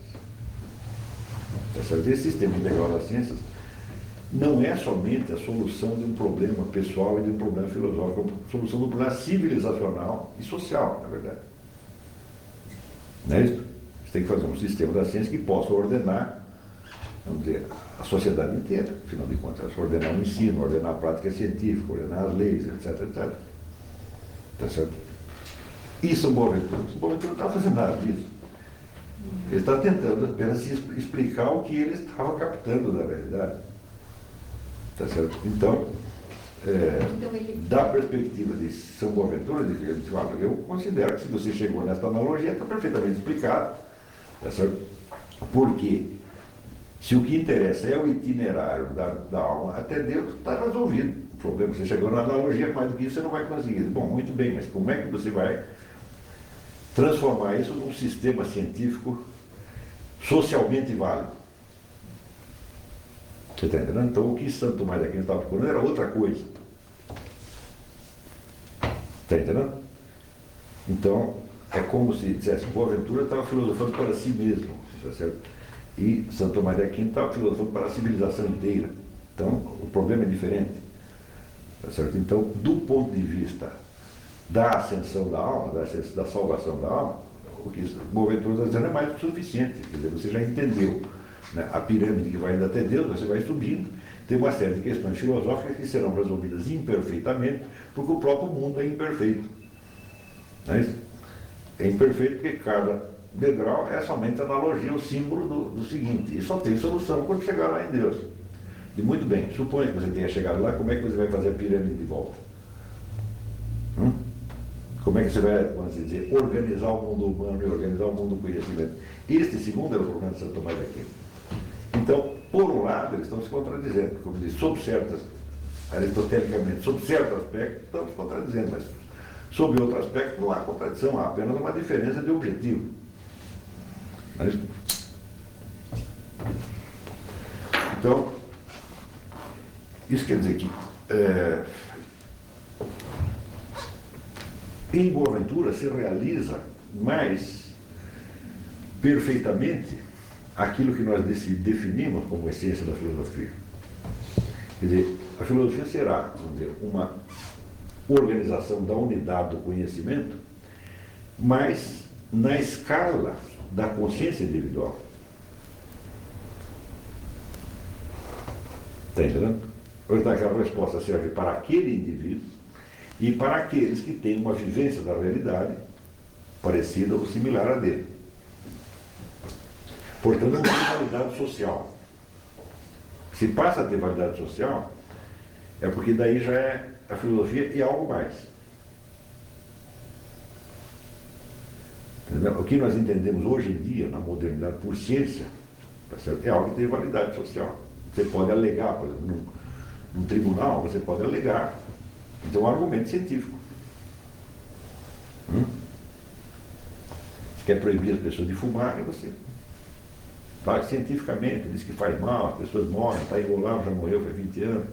Esse sistema integral das ciências não é somente a solução de um problema pessoal e de um problema filosófico, é a solução de um problema civilizacional e social, na verdade. Não é isso? Você tem que fazer um sistema da ciência que possa ordenar, vamos dizer, a sociedade inteira, afinal de contas, ordenar o ensino, ordenar a prática científica, ordenar as leis, etc, etcétera. Tá certo? E São Boaventura, São Boaventura não está fazendo nada disso. Ele está tentando apenas explicar o que ele estava captando da realidade. Tá certo? Então, é, Então ele- da perspectiva de São Boaventura, de que ele fala, eu considero que se você chegou nessa analogia, está perfeitamente explicado. Tá certo? Porque se o que interessa é o itinerário da, da alma, até Deus está resolvido. O problema é que você chegou na analogia, mais do que isso você não vai conseguir. Bom, muito bem, mas como é que você vai transformar isso num sistema científico socialmente válido? Você está entendendo? Então, o que Santo Tomás de Aquino estava procurando era outra coisa. Está entendendo? Então, é como se dissesse, Boaventura estava filosofando para si mesmo, tá certo? E Santo Tomás de Aquino estava filosofando para a civilização inteira. Então, o problema é diferente. Tá certo? Então, do ponto de vista da ascensão da alma, da, ascensão, da salvação da alma, o que Boaventura está dizendo é mais do que suficiente. Quer dizer, você já entendeu, né, a pirâmide que vai indo até Deus, você vai subindo. Tem uma série de questões filosóficas que serão resolvidas imperfeitamente, porque o próprio mundo é imperfeito. Não é isso? É imperfeito porque cada degrau é somente analogia, o símbolo do, do seguinte. E só tem solução quando chegar lá em Deus. E muito bem, suponha que você tenha chegado lá, como é que você vai fazer a pirâmide de volta? Hum? Como é que você vai, vamos dizer, organizar o mundo humano e organizar o mundo do conhecimento? Este segundo é o problema de Santo Tomás de Aquino. Então, por um lado, eles estão se contradizendo, como diz, sob certas, aristotelicamente, sob certo aspecto, estão se contradizendo, mas sob outro aspecto não há contradição, há apenas uma diferença de objetivo. Mas, então, isso quer dizer que é, em Boaventura se realiza mais perfeitamente aquilo que nós definimos como essência da filosofia. Quer dizer, a filosofia será, vamos dizer, uma organização da unidade do conhecimento, mas na escala da consciência individual. Está entendendo? Então, aquela resposta serve para aquele indivíduo e para aqueles que têm uma vivência da realidade parecida ou similar à dele. Portanto, não tem validade social. Se passa a ter validade social, é porque daí já é a filosofia e algo mais. Entendeu? O que nós entendemos hoje em dia, na modernidade, por ciência, tá certo? É algo que tem validade social. Você pode alegar, por exemplo, num, num tribunal, você pode alegar. Então, é um argumento científico. Hum? Você quer proibir as pessoas de fumar, e você fala cientificamente, diz que faz mal, as pessoas morrem, está enrolado, já morreu faz vinte anos.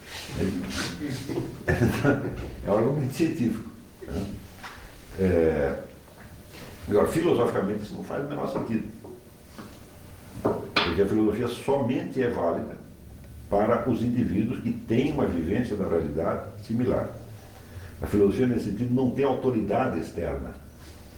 É um argumento científico. Né? É, agora, filosoficamente, isso não faz o menor sentido. Porque a filosofia somente é válida para os indivíduos que têm uma vivência da realidade similar. A filosofia, nesse sentido, não tem autoridade externa.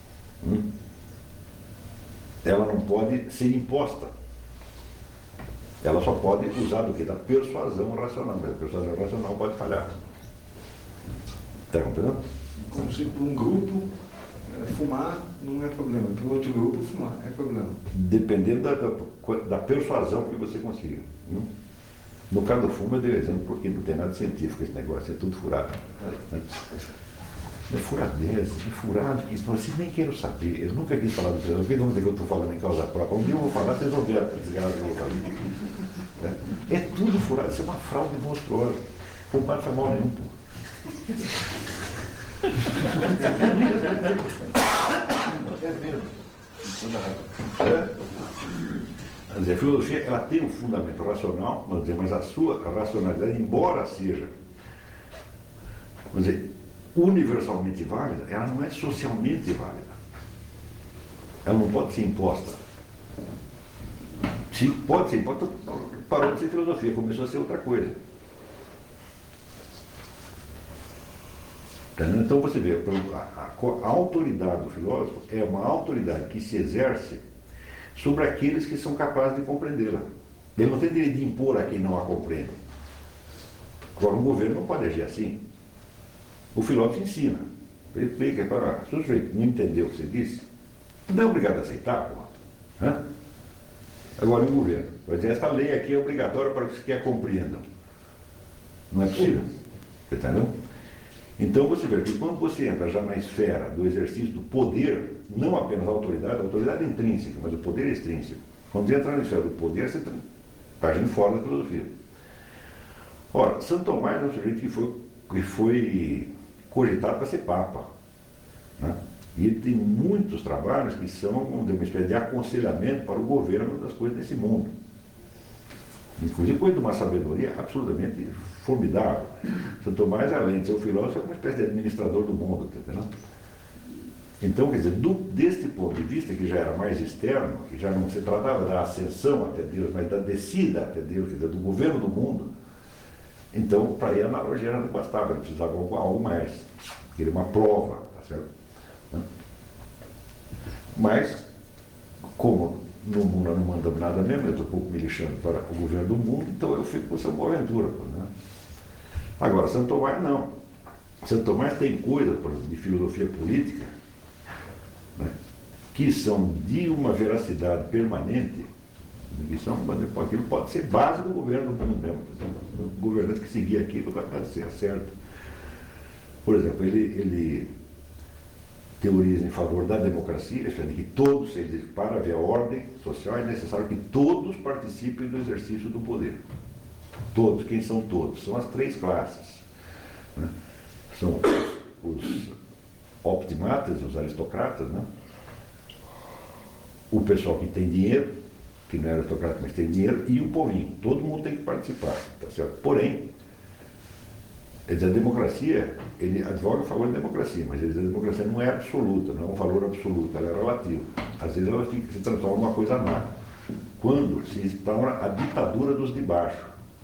Hum? Ela não pode ser imposta. Ela só pode usar do que? Da persuasão racional, mas a persuasão racional pode falhar. Está compreendendo? Como se para um grupo eh, fumar não é problema, para o outro grupo fumar é problema. Dependendo da, da, da persuasão que você consiga. Viu? No caso do fumo, eu dei exemplo porque não tem nada científico esse negócio, é tudo furado. Né? É furadeza, é furado, que vocês nem queiram saber. Eu nunca quis falar do Brasil, porque não é que eu estou falando em causa própria. Um dia eu vou falar, vocês vão ver a desgraça que eu vou falar. Né? É tudo furado, isso é uma fraude monstruosa. Fumar não faz mal nenhum, pô. É mesmo. É. Quer dizer, a filosofia ela tem um fundamento racional, mas, mas a sua racionalidade, embora seja, vamos dizer, universalmente válida, ela não é socialmente válida. Ela não pode ser imposta. Se pode ser imposta, parou de ser filosofia, começou a ser outra coisa. Então você vê, a, a, a autoridade do filósofo é uma autoridade que se exerce sobre aqueles que são capazes de compreendê-la. Ele não tem direito de impor a quem não a compreende. Agora, um governo não pode agir assim. O filósofo ensina. Ele explica para o sujeito não entendeu o que você disse, não é obrigado a aceitar, pô. Hã? Agora, um governo vai dizer, esta lei aqui é obrigatória para que os que a compreendam. Não é possível. Você entendeu? Então você vê que quando você entra já na esfera do exercício do poder, não apenas a autoridade, a autoridade é intrínseca, mas o poder é extrínseco. Quando você entra na esfera do poder, você está agindo fora da filosofia. Ora, Santo Tomás é um sujeito que foi, que foi cogitado para ser Papa. Né? E ele tem muitos trabalhos que são uma espécie de aconselhamento para o governo das coisas desse mundo. Inclusive, coisa de uma sabedoria absolutamente formidável. Santo Tomás, além de ser um filósofo, é uma espécie de administrador do mundo, entendeu? Então, quer dizer, do, deste ponto de vista, que já era mais externo, que já não se tratava da ascensão até Deus, mas da descida até Deus, quer dizer, do governo do mundo, então, para ele a analogia não bastava, ele precisava de algo mais. Queria uma prova, tá certo? Mas, como no mundo nós não mandamos nada mesmo, eu estou um pouco me lixando para o governo do mundo, então eu fico com São Boaventura. Né? Agora, Santo Tomás não. Santo Tomás tem coisas, por exemplo, de filosofia política, né, que são de uma veracidade permanente, que são, aquilo pode ser base do governo do mundo mesmo. O governante que seguir aquilo vai ser certo. Por exemplo, ele, ele teoriza em favor da democracia, de que todos, ele diz, para haver ordem social é necessário que todos participem do exercício do poder. Todos, quem são todos? São as três classes. Né? São os optimatas, os aristocratas, né? O pessoal que tem dinheiro, que não é aristocrata, mas tem dinheiro, e o povinho. Todo mundo tem que participar, tá certo? Porém, quer dizer, a democracia, ele advoga a favor da democracia, mas ele diz, a democracia não é absoluta, não é um valor absoluto, ela é relativa. Às vezes ela fica, se transforma em uma coisa má. Quando se instaura a ditadura dos de baixo.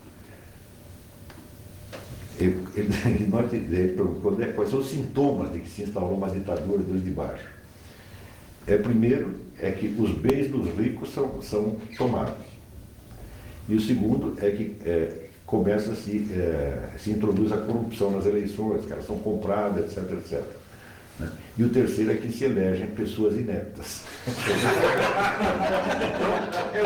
Ele, ele, ele, ele, quando é, quais são os sintomas de que se instaurou uma ditadura dos de baixo? É, primeiro, é que os bens dos ricos são, são tomados. E o segundo é que é, começa a se, é, se introduz a corrupção nas eleições, os caras são comprados, etc, etcétera. Né? E o terceiro é que se elegem pessoas ineptas. É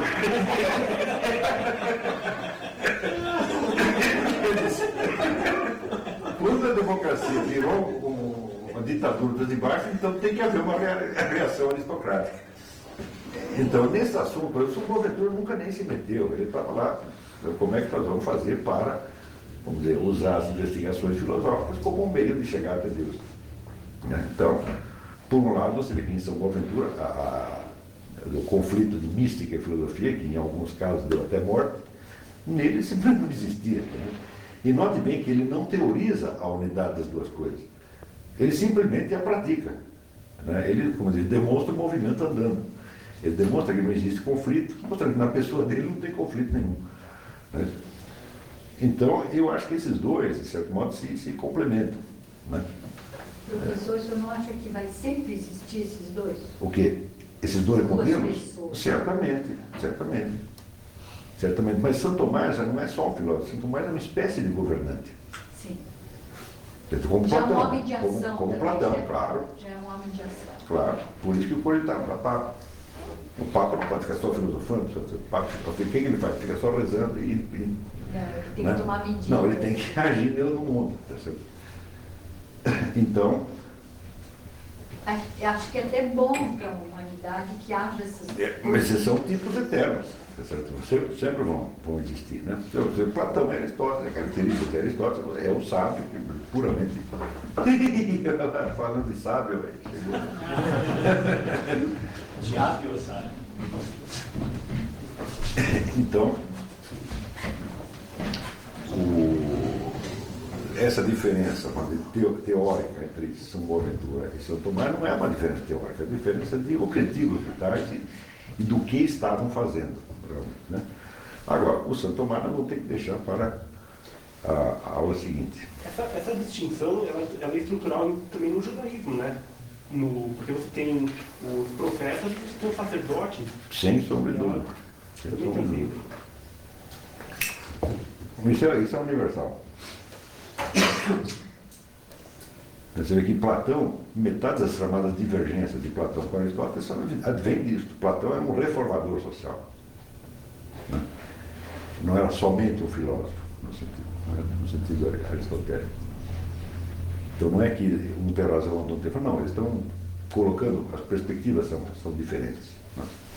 quando a democracia virou uma ditadura dos de baixo, então tem que haver uma reação aristocrática. Então, nesse assunto, o São Boaventura nunca nem se meteu. Ele estava lá, como é que nós vamos fazer para, vamos dizer, usar as investigações filosóficas como um meio de chegar até Deus. Então, por um lado, você vê que em São Boaventura, a, a, o conflito de mística e filosofia, que em alguns casos deu até morte, nele simplesmente não existia. Né? E note bem que ele não teoriza a unidade das duas coisas. Ele simplesmente a pratica. Né? Ele, como diz, demonstra o movimento andando. Ele demonstra que não existe conflito, mostrando que na pessoa dele não tem conflito nenhum. Né? Então, eu acho que esses dois, de certo modo, se, se complementam. Né? Professor, o senhor não acha que vai sempre existir esses dois? O quê? Esses dois Duas modelos? pessoas. Certamente, certamente. certamente. Mas São Tomás não é só um filósofo, São Tomás é uma espécie de governante. Sim. Como Já é um Platão, homem de ação. como, como também, Platão, né? claro, Já é um homem de ação. claro. Por isso que o Poli está para Papa. O Papa não pode ficar só filosofando, só, o Papa, o que que ele faz? Fica só rezando e... e Não, ele tem né? que tomar medidas. Não, ele tem que agir nele no mundo. Tá certo? Então, Eu acho que é até bom para a humanidade que haja essas é, mas esses são tipos eternos. Tá certo? Sempre, sempre vão, vão existir. Né? Se- se Platão é Aristóteles, a característica de Aristóteles é o sábio, que puramente. Falando de sábio, aí, chegou. Diabo, sabe? Então, o- essa diferença teo- teórica entre São Boaventura e São Tomás não é uma diferença teórica, é uma diferença de objetivos vitais e, e do que estavam fazendo. Realmente, né? Agora, o São Tomás eu vou ter que deixar para a, a aula seguinte. Essa, essa distinção ela, ela é estrutural também no judaísmo, né? No, porque você tem os profetas e você tem os sacerdotes. Sem sombra de dúvida. Sem Também sombra de tem dúvida. Isso é, isso é universal. Você vê que Platão, metade das chamadas divergências de Platão com Aristóteles são, advém disso. Platão é um reformador social. Né? Não era somente um filósofo, no sentido, né? no sentido aristotélico. Então não é que um tem razão ou não tem razão, não, eles estão colocando, as perspectivas são, são diferentes. Né?